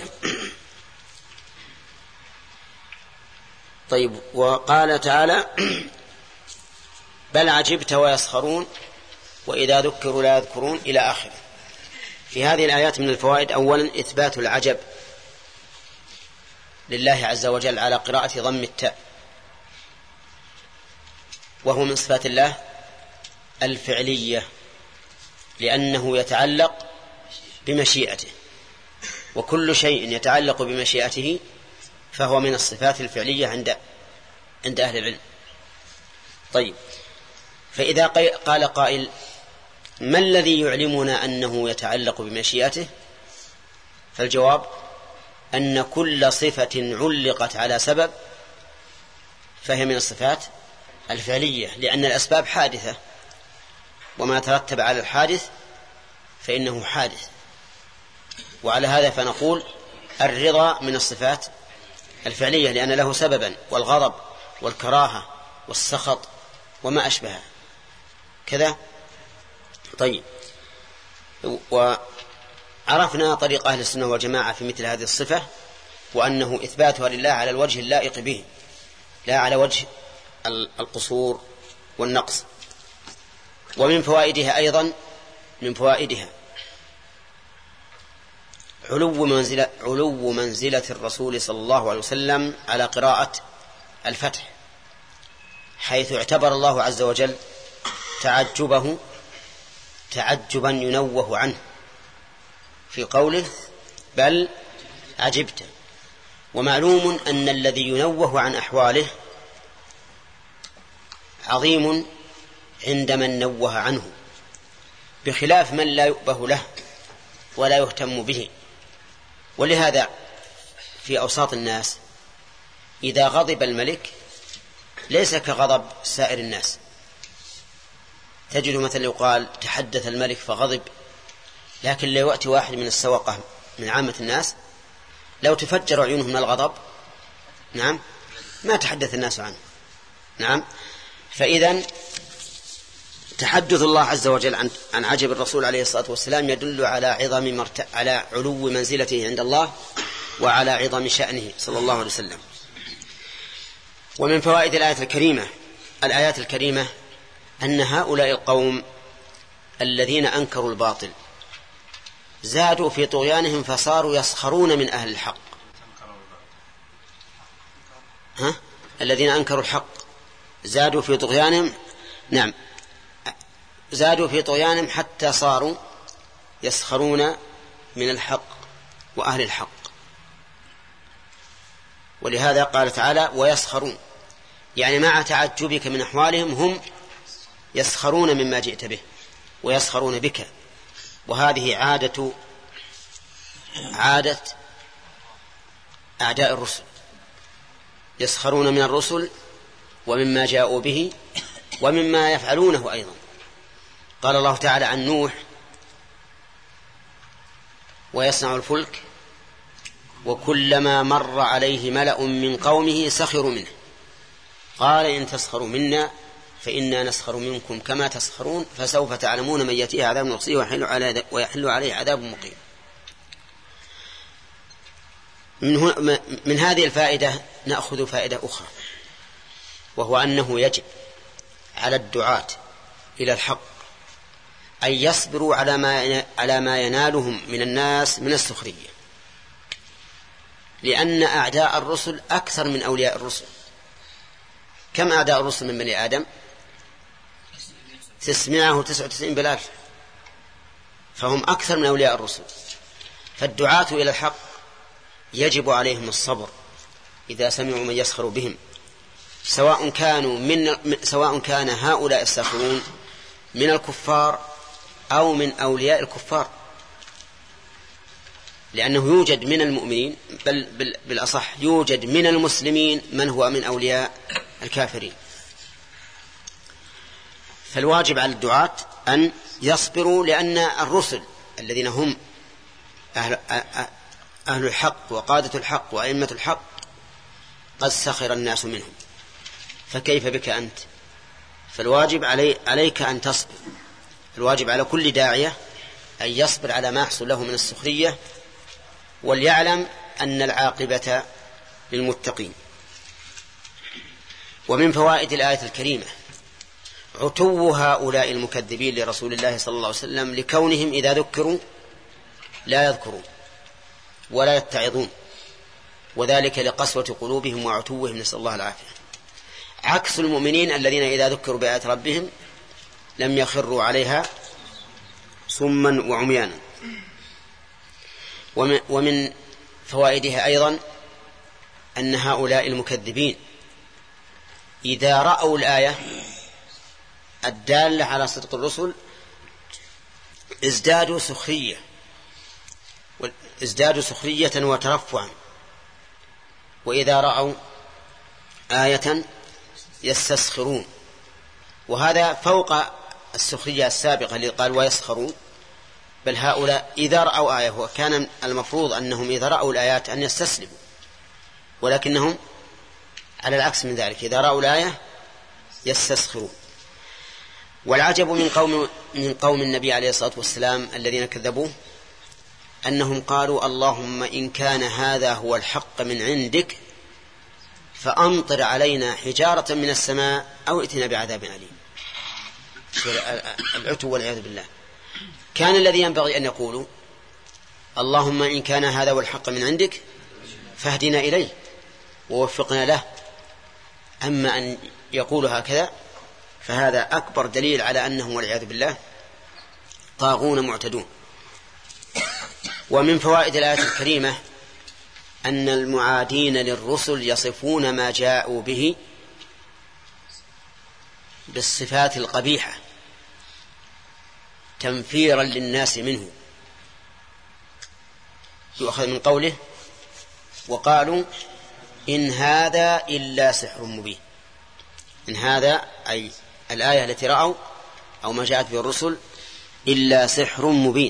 طيب، وقال تعالى بل عجبت ويسخرون وإذا ذكروا لا يذكرون إلى آخره. في هذه الآيات من الفوائد أولا إثبات العجب لله عز وجل على قراءة ضم التاء، وهو من صفات الله الفعلية، لأنه يتعلق بمشيئته، وكل شيء يتعلق بمشيئته فهو من الصفات الفعلية عند أهل العلم. طيب، فإذا قال قائل ما الذي يعلمنا أنه يتعلق بمشيئته؟ فالجواب أن كل صفة علقت على سبب فهي من الصفات الفعلية، لأن الأسباب حادثة، وما ترتب على الحادث فإنه حادث. وعلى هذا فنقول الرضا من الصفات الفعلية، لأن له سببا، والغضب والكراهة والسخط وما أشبهه كذا. طيب، وعرفنا طريق أهل السنة والجماعة في مثل هذه الصفة، وأنه إثباتها لله على الوجه اللائق به، لا على وجه القصور والنقص. ومن فوائدها أيضا علو منزلة الرسول صلى الله عليه وسلم على قراءة الفتح، حيث اعتبر الله عز وجل تعجبه تعجبا ينوه عنه في قوله بل عجبت. ومعلوم أن الذي ينوه عن أحواله عظيم عند من نوه عنه، بخلاف من لا يؤبه له ولا يهتم به. ولهذا في أوساط الناس إذا غضب الملك ليس كغضب سائر الناس. تجد مثلا يقال تحدث الملك فغضب، لكن لو يأتي واحد من السوقة من عامة الناس لو تفجر عيونهم من الغضب نعم ما تحدث الناس عنه. نعم. فإذا تحدث الله عز وجل عن عجب الرسول عليه الصلاة والسلام يدل على على علو منزلته عند الله وعلى عظم شأنه صلى الله عليه وسلم. ومن فوائد الآيات الكريمة أن هؤلاء القوم الذين أنكروا الباطل زادوا في طغيانهم فصاروا يسخرون من أهل الحق. الذين أنكروا الحق زادوا في طغيانهم، نعم زادوا في طغيانهم حتى صاروا يسخرون من الحق وأهل الحق. ولهذا قال تعالى ويسخرون، يعني مع تعجبك من أحوالهم هم يسخرون مما جئت به ويسخرون بك. وهذه عادة أعداء الرسل، يسخرون من الرسل ومما جاءوا به ومما يفعلونه أيضا. قال الله تعالى عن نوح ويصنع الفلك وكلما مر عليه ملأ من قومه سخروا منه قال إن تسخروا منا فإنا نسخر منكم كما تسخرون فسوف تعلمون من يأتيه عذاب يخزيه ويحل عليه عذاب مقيم. من هذه الفائدة نأخذ فائدة أخرى، وهو أنه يجب على الدعاة إلى الحق أن يصبروا على ما ينالهم من الناس من السخرية، لأن أعداء الرسل أكثر من أولياء الرسل. كم أعداء الرسل من بني آدم؟ 999 بالألف، فهم أكثر من أولياء الرسل. فالدعاة إلى الحق يجب عليهم الصبر إذا سمعوا من يسخر بهم، سواء كان هؤلاء الساخرون من الكفار أو من أولياء الكفار، لأنه يوجد من المؤمنين بل بالأصح يوجد من المسلمين من هو من أولياء الكافرين. فالواجب على الدعاة أن يصبروا، لأن الرسل الذين هم أهل الحق وقادة الحق وأئمة الحق قد سخر الناس منهم، فكيف بك أنت؟ فالواجب عليك أن تصبر. الواجب على كل داعية أن يصبر على ما يحصل له من السخرية، وليعلم أن العاقبة للمتقين. ومن فوائد الآية الكريمة عتو هؤلاء المكذبين لرسول الله صلى الله عليه وسلم لكونهم إذا ذكروا لا يذكرون ولا يتعظون، وذلك لقسوة قلوبهم وعتوهم، نسأل الله العافية، عكس المؤمنين الذين إذا ذكروا بآيات ربهم لم يخروا عليها صما وعميانا. ومن فوائدها أيضا أن هؤلاء المكذبين إذا رأوا الآية الدالة على صدق الرسل ازدادوا سخرية وترفعا، وإذا رأوا آية يستسخرون، وهذا فوق السخرية السابقة اللي قال ويسخرون. بل هؤلاء إذا رأوا آية، وكان المفروض أنهم إذا رأوا الآيات أن يستسلموا، ولكنهم على العكس من ذلك، إذا رأوا الآية يستسخرون. والعجب من قوم النبي عليه الصلاة والسلام الذين كذبوه أنهم قالوا اللهم إن كان هذا هو الحق من عندك فأمطر علينا حجارة من السماء أو ائتنا بعذاب أليم. العتو والعياذ بالله. كان الذي ينبغي أن يقولوا اللهم إن كان هذا هو الحق من عندك فاهدنا إليه ووفقنا له أما أن يقول هكذا فهذا أكبر دليل على أنهم والعياذ بالله طاغون معتدون. ومن فوائد الآية الكريمة أن المعادين للرسل يصفون ما جاءوا به بالصفات القبيحة تنفيرا للناس منه. يؤخذ من قوله وقالوا إن هذا إلا سحر مبين. إن هذا أي الآية التي رأوا أو ما جاءت به الرسل إلا سحر مبين،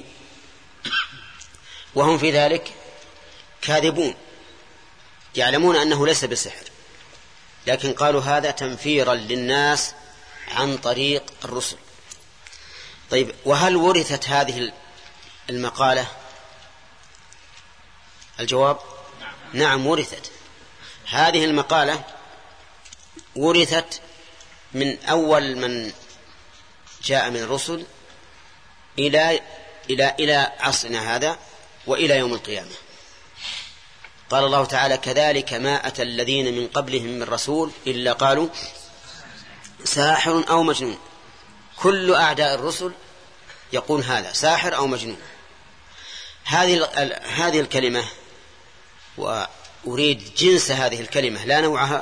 وهم في ذلك كاذبون يعلمون أنه ليس بسحر، لكن قالوا هذا تنفيرا للناس عن طريق الرسل. طيب، وهل ورثت هذه المقالة؟ الجواب نعم ورثت. هذه المقالة ورثت من أول من جاء من الرسل إلى عصرنا هذا وإلى يوم القيامة. قال الله تعالى كذلك ما أتى الذين من قبلهم من رسول إلا قالوا ساحر أو مجنون. كل أعداء الرسل يقول هذا ساحر أو مجنون. هذه الكلمة وأريد جنس هذه الكلمة لا نوعها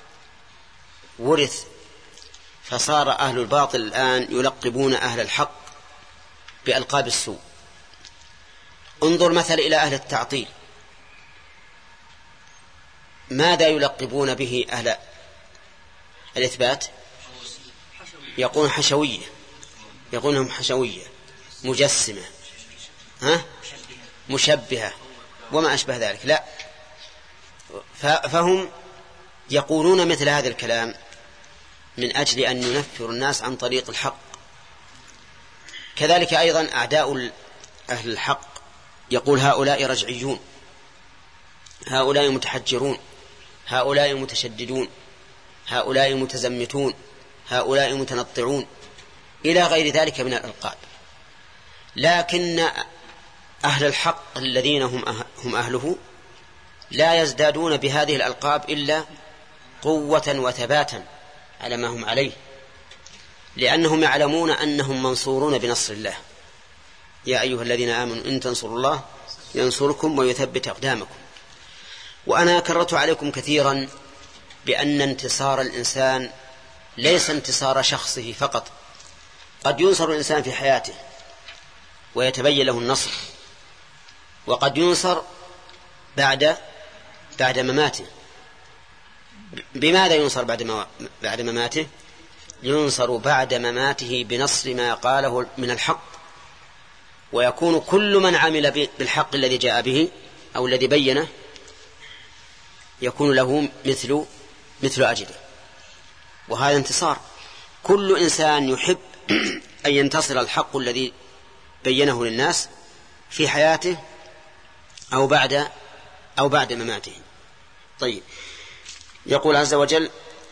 ورث، فصار أهل الباطل الآن يلقبون أهل الحق بألقاب السوء. انظر مثل إلى أهل التعطيل ماذا يلقبون به أهل الإثبات؟ يقولون حشوية، يقولونهم حشوية مجسمة مشبهة وما أشبه ذلك. لا، فهم يقولون مثل هذا الكلام من أجل أن ينفروا الناس عن طريق الحق. كذلك أيضا أعداء أهل الحق يقول هؤلاء رجعيون، هؤلاء متحجرون، هؤلاء متشددون، هؤلاء متزمتون، هؤلاء متنطعون، إلى غير ذلك من الألقاب. لكن أهل الحق الذين هم أهله لا يزدادون بهذه الألقاب إلا قوة وثباتا على ما هم عليه، لأنهم يعلمون أنهم منصورون بنصر الله. يا أيها الذين آمنوا إن تنصروا الله ينصركم ويثبت أقدامكم. وأنا كررت عليكم كثيرا بأن انتصار الإنسان ليس انتصار شخصه فقط، قد ينصر الإنسان في حياته ويتبين له النصر، وقد ينصر بعد مماته. بماذا ينصر بعد مماته؟ ينصر بعد مماته بنصر ما قاله من الحق، ويكون كل من عمل بالحق الذي جاء به أو الذي بينه يكون له مثل أجله. وهذا انتصار. كل إنسان يحب أن ينتصر الحق الذي بينه للناس في حياته أو بعد مماته. طيب، يقول عز وجل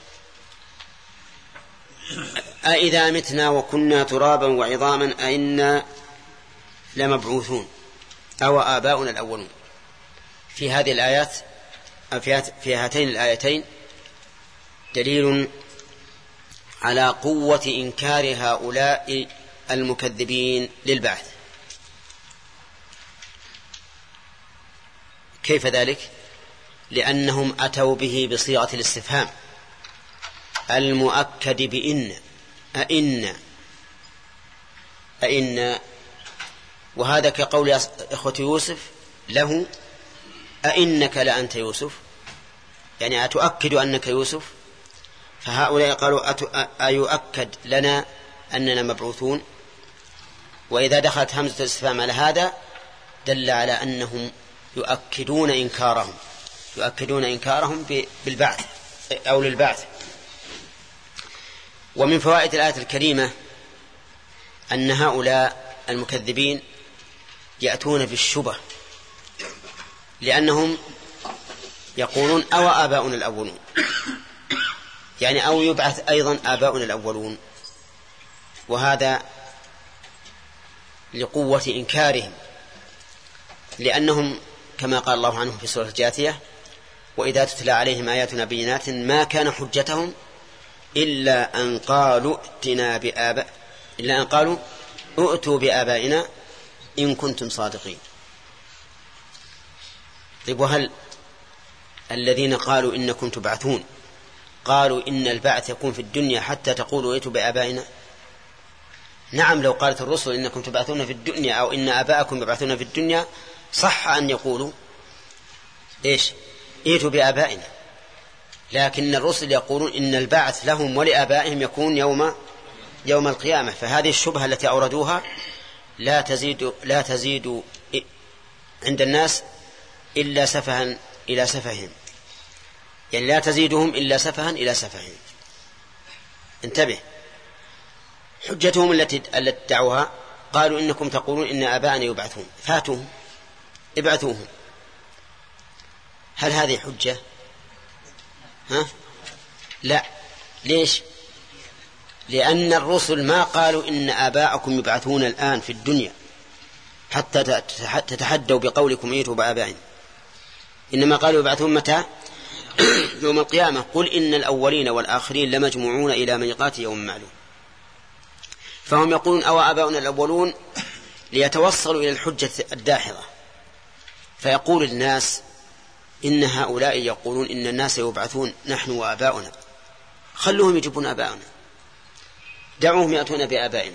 أإذا متنا وكنا ترابا وعظاما أإنا لمبعوثون أو آباؤنا الأولون. في هذه الآيات في هاتين الآيتين دليل على قوة إنكار هؤلاء المكذبين للبعث. كيف ذلك؟ لأنهم أتوا به بصيغة الاستفهام المؤكد بإن أئن، وهذا كقول إخوة يوسف له أئنك لأنت يوسف، يعني أتؤكد أنك يوسف. فهؤلاء قالوا أيؤكد لنا أننا مبعوثون. وإذا دخلت همزة الاستفهام على هذا دل على أنهم يؤكدون إنكارهم بالبعث أو للبعث. ومن فوائد الآية الكريمة أن هؤلاء المكذبين يأتون بالشبه، لأنهم يقولون أو آباؤنا الأولون، يعني أو يبعث أيضا آباؤنا الأولون، وهذا لقوة إنكارهم، لأنهم كما قال الله عنهم في سورة الجاثية وإذا تتلى عليهم آياتنا بينات ما كان حجتهم إلا أن قالوا ائتوا بآبائنا إن كنتم صادقين. طيب وهل الذين قالوا إنكم تبعثون قالوا إن البعث يكون في الدنيا حتى تقولوا ائتوا بآبائنا؟ نعم، لو قالت الرسل إنكم تبعثون في الدنيا أو إن آباءكم يبعثون في الدنيا صح أن يقولوا إيش؟ ائتوا بآبائنا. لكن الرسل يقولون إن البعث لهم ولآبائهم يكون يوم القيامة. فهذه الشبهة التي أوردوها لا تزيد عند الناس إلا سفها إلى سفههم، يعني لا تزيدهم إلا سفها إلى سفههم. انتبه، حجتهم التي ادعوها قالوا إنكم تقولون إن آباءنا يبعثون، فاتوهم ابعثوهم. هل هذه حجة؟ لا. ليش؟ لأن الرسل ما قالوا إن آباءكم يبعثون الآن في الدنيا حتى تتحدوا بقولكم ائتوا بآبائنا، إنما قالوا يبعثون متى؟ يوم القيامة. قل إن الأولين والآخرين لمجموعون إلى ميقات يوم معلوم. فهم يقولون أو آباؤنا الأولون ليتوصلوا إلى الحجة الداحضة، فيقول الناس إن هؤلاء يقولون إن الناس يبعثون نحن وآباؤنا، خلوهم يجيبون آباؤنا، دعوهم يأتون بآبائنا.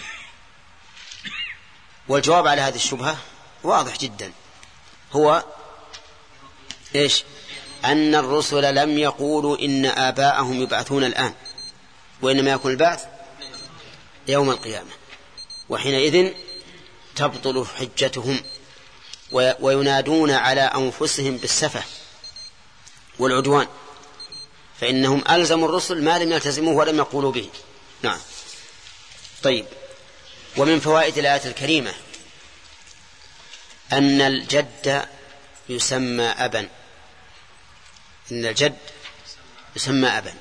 والجواب على هذه الشبهة واضح جدا، هو إيش؟ أن الرسل لم يقولوا إن آباءهم يبعثون الآن، وإنما يكون البعث يوم القيامة، وحينئذ تبطل حجتهم وينادون على أنفسهم بالسفة والعدوان، فإنهم ألزموا الرسل ما لم يلتزموه ولم يقولوا به. نعم. طيب، ومن فوائد الآية الكريمة أن الجد يسمى أبا، إن الجد يسمى أبا،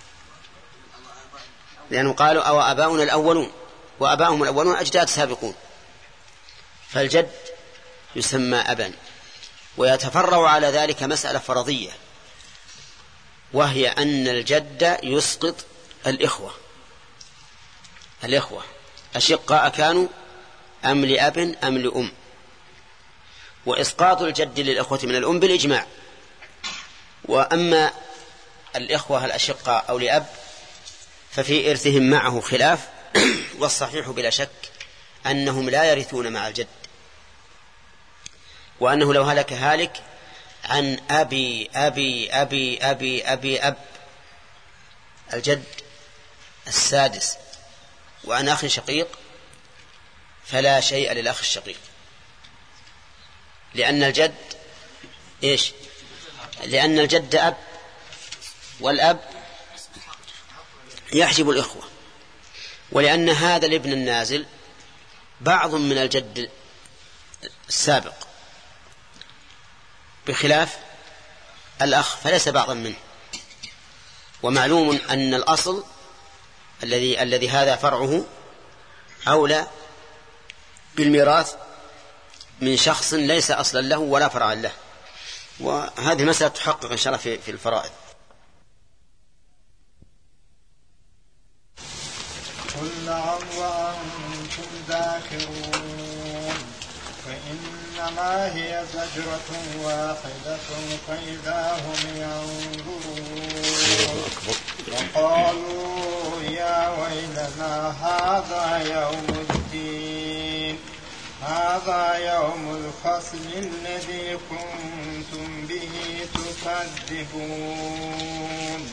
لأنه قالوا أو آباؤنا الأولون، وآباؤهم الأولون أجداد سابقون، فالجد يسمى أبا. ويتفرع على ذلك مسألة فرضية، وهي أن الجد يسقط الإخوة أشقاء كانوا أم لأب أم لأم، وإسقاط الجد للإخوة من الأم بالإجماع. وأما الإخوة الأشقاء أو لأب ففي إرثهم معه خلاف، والصحيح بلا شك أنهم لا يرثون مع الجد، وأنه لو هلك هالك عن أبي أبي أبي أبي أبي أب الجد السادس وعن أخ شقيق فلا شيء للأخ الشقيق، لأن الجد إيش؟ لأن الجد أب، والأب يحجب الإخوة، ولأن هذا الابن النازل بعض من الجد السابق بخلاف الأخ فليس بعضا منه. ومعلوم أن الأصل الذي هذا فرعه أولى بالميراث من شخص ليس أصلا له ولا فرعا له، وهذه مسألة تحقق إن شاء الله في الفرائض. قل نعم وأنتم داخرون، فإنما هي زجرة واحدة فإذا هم ينظرون. وقالوا يا ويلنا هذا يوم الفصل الذي كنتم به تكذبون.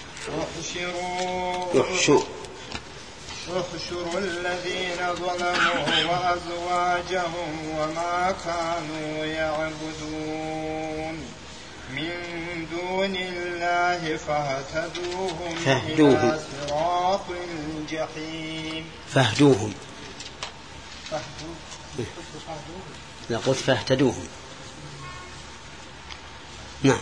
احشروا الذين ظلموا وأزواجهم وما كانوا يعبدون من دون الله فاهدوهم إلى صراط الجحيم. فاهدوهم. لا قلت فاهتدوهم. نعم.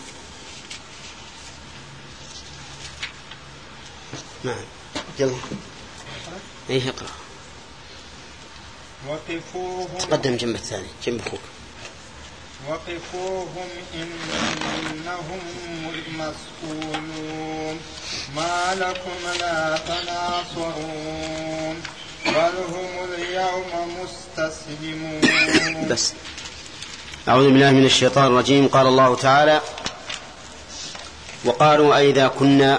يلا ايه اقرأ. وقفوهم. تقدم جنب الثاني، جنب اخوك. وقفوهم إنهم مسؤولون ما لكم لا تناصرون بل هم اليوم مستسلمون. بس أعوذ بالله من الشيطان الرجيم. قال الله تعالى: وقالوا أئذا كنا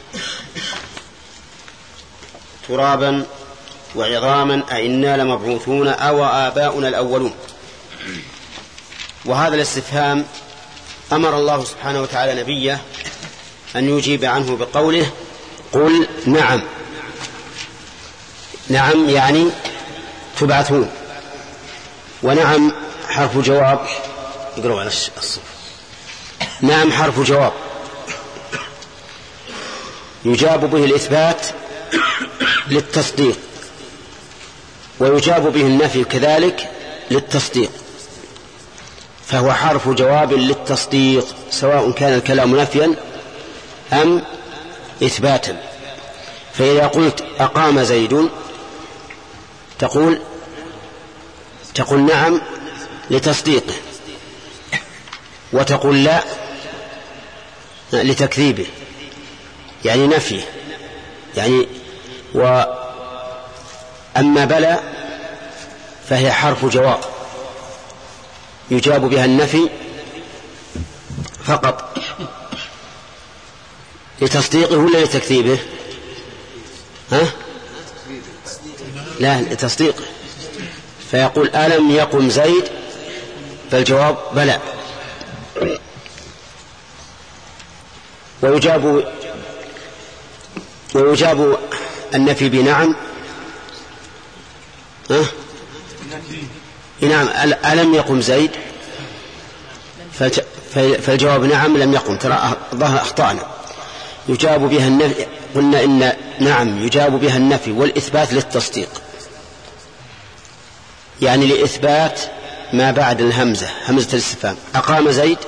ترابا وعظاما أئنا لمبعوثون أو آباؤنا الأولون. وهذا الاستفهام أمر الله سبحانه وتعالى نبيه أن يجيب عنه بقوله: قل نعم. نعم يعني تبعثون. ونعم حرف جواب. اقرأوا على الصف. نعم حرف جواب يجاب به الإثبات للتصديق، ويجاب به النفي كذلك للتصديق، فهو حرف جواب للتصديق سواء كان الكلام نفيا أم إثباتا. فإذا قلت أقام زيد تقول نعم لتصديقه، وتقول لا لتكذيبه، يعني نفيه. يعني أما بلى فهي حرف جواب يجاب بها النفي فقط لتصديقه ولا لتكذيبه؟ لا، لتصديقه. فيقول ألم يقم زيد، فالجواب بلى. ويجاب النفي بنعم. نعم ألم يقم زيد، فالجواب نعم لم يقم. ترى ظهر أخطأنا. يجاب بها النفي، قلنا إن نعم يجاب بها النفي والإثبات للتصديق، يعني لإثبات ما بعد الهمزة، همزة الاستفهام. أقام زيد،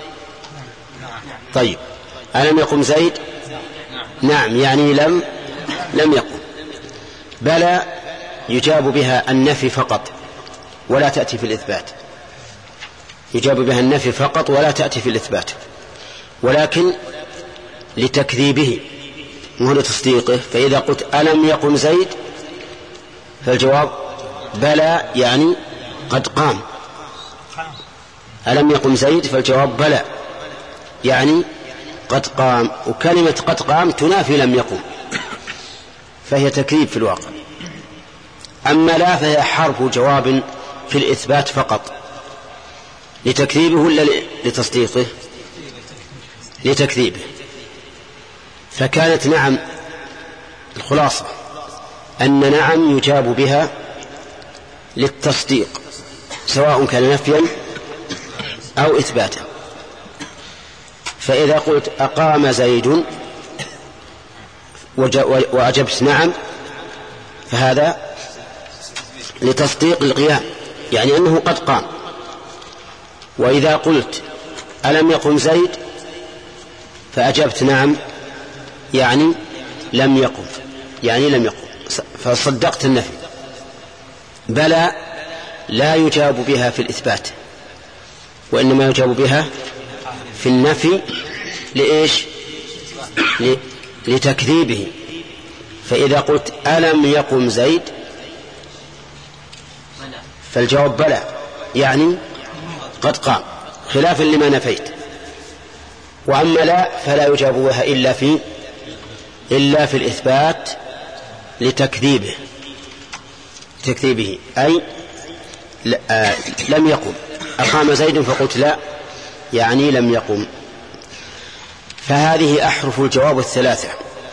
طيب ألم يقم زيد؟ نعم يعني لم يقم. بلى يجاب بها النفي فقط ولا تأتي في الإثبات. يجاب بها النفي فقط ولا تأتي في الإثبات، ولكن لتكذيبه وهو لتصديقه. فإذا قلت ألم يقم زيد، فالجواب بلى يعني قد قام. ألم يقم زيد، فالجواب بلى يعني قد قام. وكلمة قد قام تنافي لم يقم، فهي تكذيب في الواقع. أما لا فهي حرف جواب في الإثبات فقط، لتكذيبه ولا لتصديقه؟ لتكذيبه. فكانت نعم، الخلاصة أن نعم يجاب بها للتصديق سواء كان نفيا أو إثباتا. فإذا قلت أقام زيد وأجبت نعم، فهذا لتصديق القيام، يعني أنه قد قام. وإذا قلت ألم يقم زيد فأجبت نعم، يعني لم يقم، فصدقت النفي. بلى لا يجاب بها في الإثبات، وإنما يجاب بها في النفي. لإيش؟ لتكذيبه. فإذا قلت ألم يقم زيد، فالجواب بلى يعني قد قام، خلافا لما نفيت. وأما لا فلا يجاب بها إلا في الإثبات لتكذيبه، أي لم يقم. أقام زيد فقلت لا، يعني لم يقم. فهذه أحرف الجواب الثلاثة.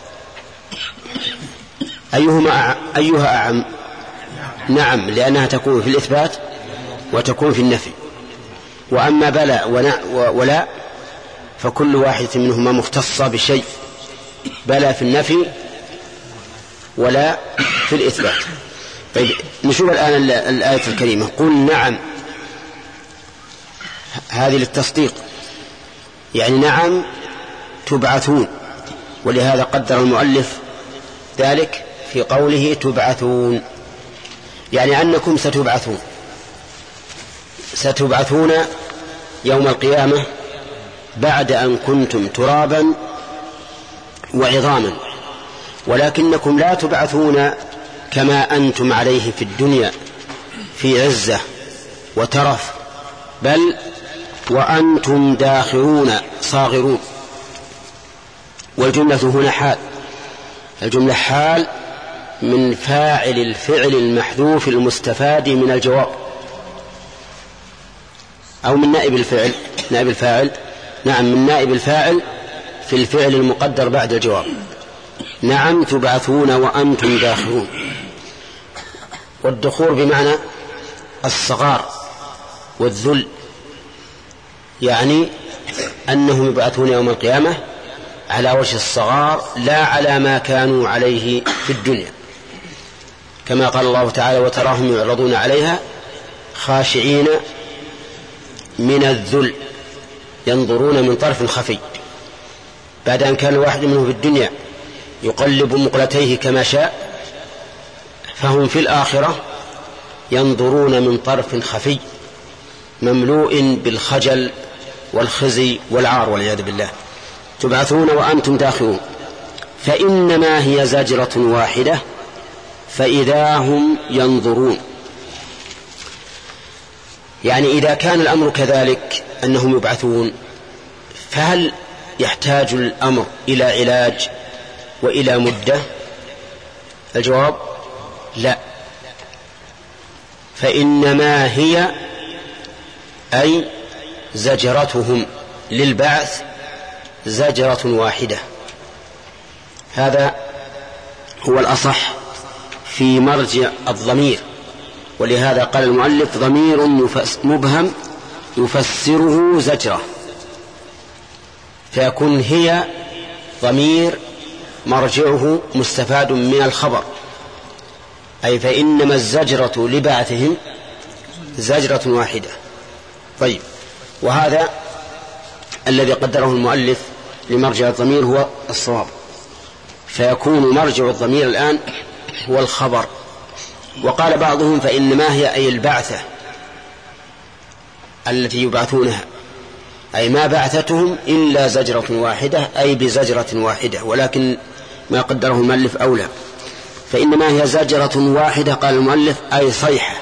أيها أعم؟ نعم، لأنها تكون في الإثبات وتكون في النفي. وأما بلى ولا فكل واحدة منهما مختصة بشيء، بلى في النفي ولا في الإثبات. طيب نشوف الآن الآية الكريمة. قل نعم، هذه للتصديق، يعني نعم تبعثون. ولهذا قدر المؤلف ذلك في قوله تبعثون، يعني أنكم ستبعثون يوم القيامة بعد أن كنتم ترابا وعظاما، ولكنكم لا تبعثون كما أنتم عليه في الدنيا في عزة وترف، بل وأنتم داخرون صاغرون. والجملة هنا حال، الجملة حال من فاعل الفعل المحذوف المستفاد من الجواب، أو من نائب الفعل، نائب الفاعل، نعم من نائب الفاعل في الفعل المقدر بعد الجواب. نعم تبعثون وأنتم داخرون. والدخور بمعنى الصغار والذل، يعني أنهم يبعثون يوم القيامة على وجه الصغار لا على ما كانوا عليه في الدنيا، كما قال الله تعالى وتراهم يعرضون عليها خاشعين من الذل ينظرون من طرف خفي. بعد أن كان الواحد منهم في الدنيا يقلب مقلتيه كما شاء، فهم في الآخرة ينظرون من طرف خفي مملوء بالخجل والخزي والعار والعياذ بالله. تبعثون وأنتم داخرون. فإنما هي زجرة واحدة فإذا هم ينظرون. يعني إذا كان الأمر كذلك أنهم يبعثون، فهل يحتاج الأمر إلى علاج وإلى مدة؟ الجواب لا. فإنما هي أي زجرتهم للبعث زجرة واحدة. هذا هو الأصح في مرجع الضمير، ولهذا قال المؤلف ضمير مبهم يفسره زجرة، فيكون هي ضمير مرجعه مستفاد من الخبر، أي فإنما الزجرة لبعثهم زجرة واحدة. طيب، وهذا الذي قدره المؤلف لمرجع الضمير هو الصواب، فيكون مرجع الضمير الآن هو الخبر. وقال بعضهم فإنما هي أي البعثة التي يبعثونها، أي ما بعثتهم إلا زجرة واحدة، أي بزجرة واحدة، ولكن ما قدره المؤلف أولى. فإنما هي زجرة واحدة قال المؤلف أي صيحة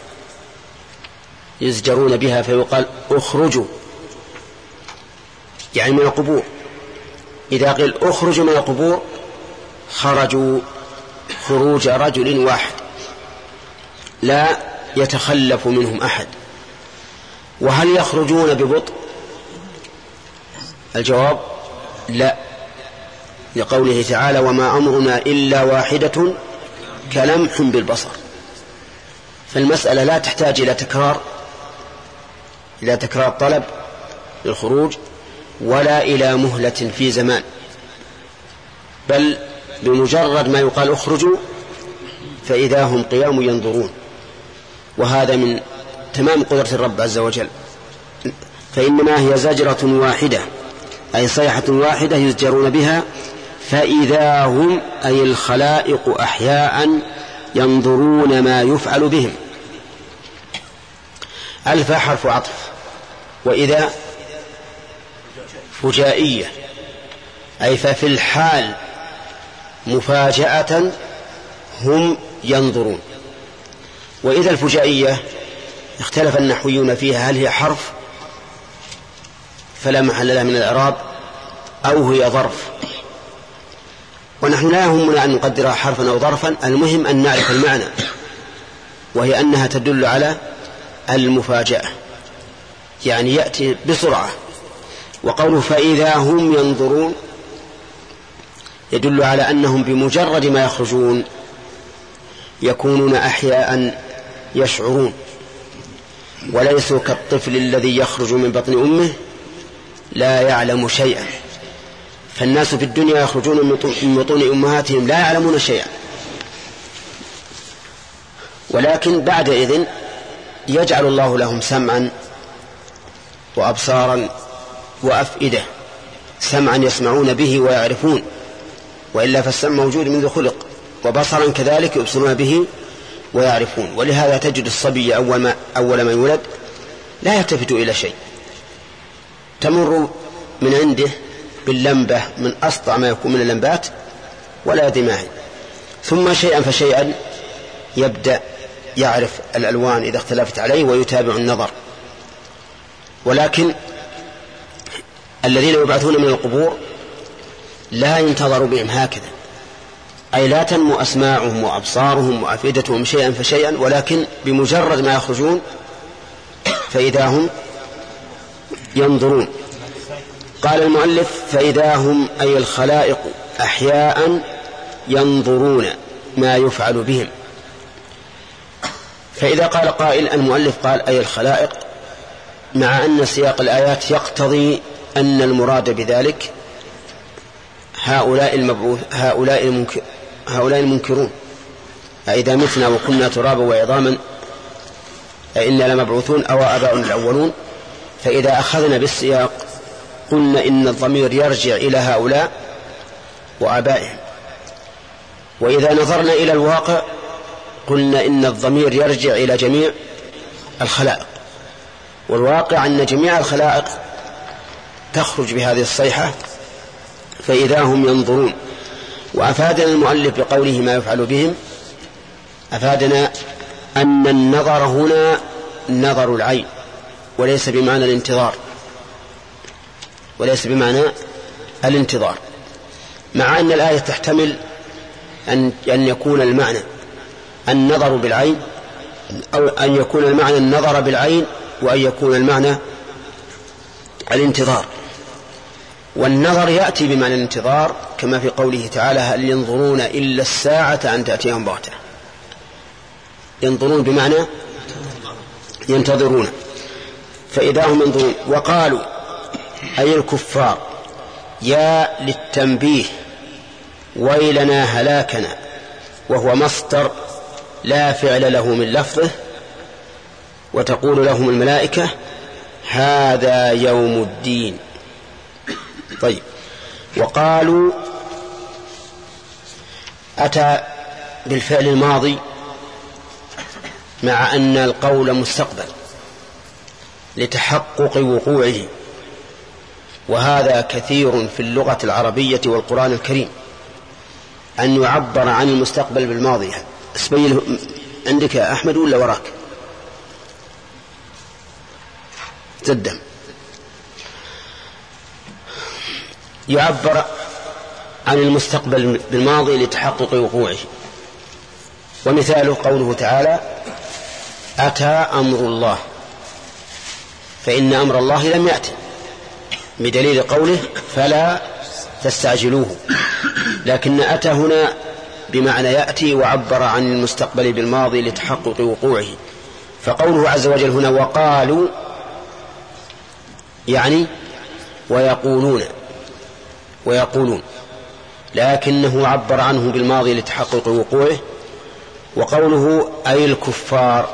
يزجرون بها، فيقال اخرجوا يعني من القبور. إذا قيل اخرجوا من القبور خرجوا خروج رجل واحد لا يتخلف منهم أحد. وهل يخرجون ببطء؟ الجواب لا، لقوله تعالى وما أمرنا إلا واحدة كلمح بالبصر. فالمسألة لا تحتاج إلى تكرار طلب للخروج ولا إلى مهلة في زمان، بل بمجرد ما يقال اخرجوا فإذا هم قيام ينظرون. وهذا من تمام قدرة الرب عز وجل. فإنما هي زجرة واحدة أي صيحة واحدة يزجرون بها، فإذا هم أي الخلائق أحياء ينظرون ما يفعل بهم. ألف حرف عطف، وإذا فجائية أي ففي الحال مفاجأة هم ينظرون. وإذا الفجائية اختلف النحويون فيها، هل هي حرف فلا محل لها من الإعراب أو هي ظرف؟ ونحن لا يهمنا أن نقدرها حرفا أو ظرفا، المهم أن نعرف المعنى، وهي أنها تدل على المفاجأة، يعني يأتي بسرعة. وقوله فإذا هم ينظرون يدل على أنهم بمجرد ما يخرجون يكونون أحياء يشعرون، وليسوا كالطفل الذي يخرج من بطن أمه لا يعلم شيئا. فالناس في الدنيا يخرجون من بطون أمهاتهم لا يعلمون شيئا، ولكن بعد إذن يجعل الله لهم سمعا وأبصارا وأفئدة، سمعا يسمعون به ويعرفون، وإلا فالسمع موجود منذ خلق، وبصرا كذلك يبصرون به ويعرفون. ولهذا تجد الصبي أول ما يولد لا يلتفت إلى شيء، تمر من عنده باللمبة من أسطع ما يكون من اللمبات ولا يدري ما هي، ثم شيئا فشيئا يبدأ يعرف الألوان إذا اختلفت عليه ويتابع النظر. ولكن الذين يبعثون من القبور لا ينتظر بهم هكذا، أي لا تنمو أسماعهم وأبصارهم وأفئدتهم شيئا فشيئا، ولكن بمجرد ما يخرجون فإذا هم ينظرون. قال المؤلف فإذا هم أي الخلائق أحياء ينظرون ما يفعل بهم. فإذا قال قائل المؤلف قال أي الخلائق، مع أن سياق الآيات يقتضي أن المراد بذلك هؤلاء المنكرون، أئذا متنا وكنا ترابا وعظاما أئنا لمبعوثون أو آباؤنا الأولون. فإذا أخذنا بالسياق قلنا إن الضمير يرجع إلى هؤلاء وآبائهم، وإذا نظرنا إلى الواقع قلنا إن الضمير يرجع إلى جميع الخلائق، والواقع أن جميع الخلائق تخرج بهذه الصيحة فإذا هم ينظرون. وأفادنا المؤلف بقوله ما يفعل بهم، أفادنا أن النظر هنا نظر العين وليس بمعنى الانتظار، مع أن الآية تحتمل أن يكون المعنى النظر بالعين، أو أن يكون المعنى النظر بالعين، وأن يكون المعنى الانتظار. والنظر يأتي بمعنى الانتظار كما في قوله تعالى هل ينظرون إلا الساعة أن تأتيهم بغتة. ينظرون بمعنى ينتظرون. فإذا هم ينظرون. وقالوا أي الكفار يا للتنبيه ويلنا هلاكنا، وهو مصدر لا فعل له من لفظه، وتقول لهم الملائكة هذا يوم الدين. طيب، وقالوا أتى بالفعل الماضي مع أن القول مستقبل لتحقق وقوعه، وهذا كثير في اللغة العربية والقرآن الكريم أن يعبر عن المستقبل بالماضي. اسميه عندك يا أحمد ولا وراك؟ تدم. يعبر عن المستقبل بالماضي لتحقق وقوعه. ومثاله قوله تعالى أتى أمر الله، فإن أمر الله لم يأتي، بدليل قوله فلا تستعجلوه. لكن أتى هنا بمعنى يأتي، وعبر عن المستقبل بالماضي لتحقق وقوعه. فقوله عز وجل هنا وقالوا يعني ويقولون، لكنه عبر عنه بالماضي لتحقق وقوعه. وقوله أي الكفار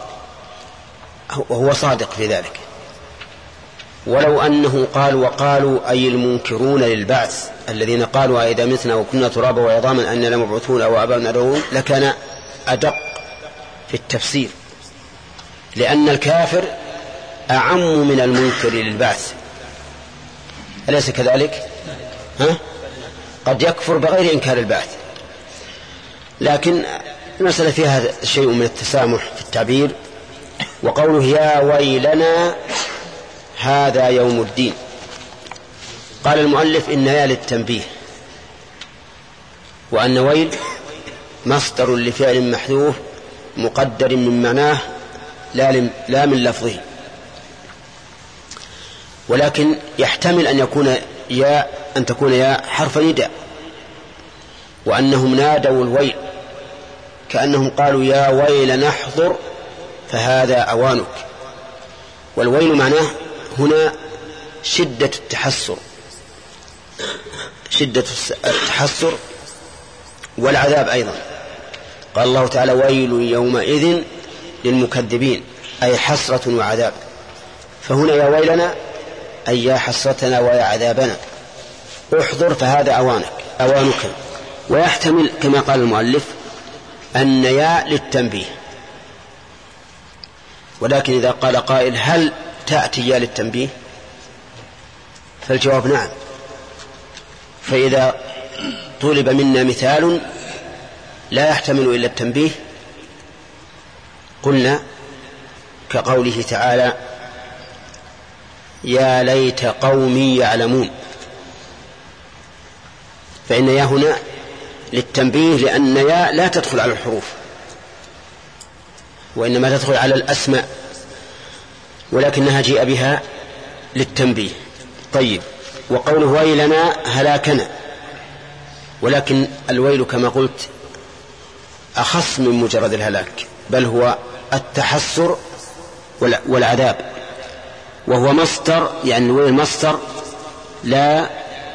وهو صادق في ذلك، ولو أنه قال وقالوا أي المنكرون للبعث الذين قالوا أئذا متنا وكنا ترابا وعظاما أننا لمبعوثون أو آباؤنا الأولون، لكان أدق في التفسير، لأن الكافر أعم من المنكر للبعث، أليس كذلك؟ قد يكفر بغير إنكار البعث، لكن المسألة فيها شيء من التسامح في التعبير. وقوله يا ويلنا هذا يوم الدين، قال المؤلف إن يا للتنبيه، وأن ويل مصدر لفعل محذوف مقدر من معناه لا من لفظه، ولكن يحتمل أن تكون يا حرف نداء، وأنهم نادوا الويل كأنهم قالوا يا ويل نحضر فهذا أوانك. والويل معناه هنا شدة التحسر والعذاب أيضا. قال الله تعالى ويل يومئذ للمكذبين، أي حسرة وعذاب. فهنا يا ويلنا أي يا حسرتنا ويا عذابنا، احضر فهذا أوانك. ويحتمل كما قال المؤلف أن يا للتنبيه، ولكن إذا قال قائل هل تأتي يا للتنبيه فالجواب نعم. فإذا طلب منا مثال لا يحتمل إلا التنبيه قلنا كقوله تعالى يا ليت قومي يعلمون، فإن يا هنا للتنبيه، لأن يا لا تدخل على الحروف وإنما تدخل على الأسماء، ولكنها جيء بها للتنبيه. طيب، وقوله ويلنا هلاكنا، ولكن الويل كما قلت أخص من مجرد الهلاك، بل هو التحسر والعذاب، وهو مصدر، يعني الويل مصدر لا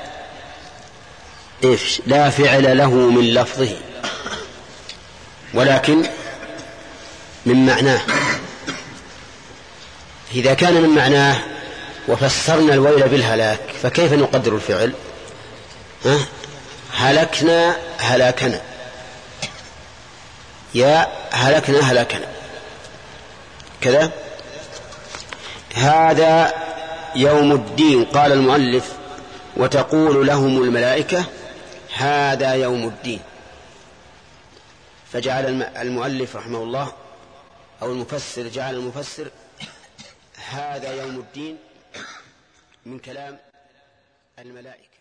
فعل له من لفظه ولكن من معناه. إذا كان من معناه وفسرنا الويل بالهلاك فكيف نقدر الفعل؟ هلكنا هلاكنا، يا هلكنا هلاكنا كذا. هذا يوم الدين، قال المؤلف وتقول لهم الملائكة هذا يوم الدين، فجعل المؤلف رحمه الله أو المفسر جعل المفسر هذا يوم الدين من كلام الملائكة.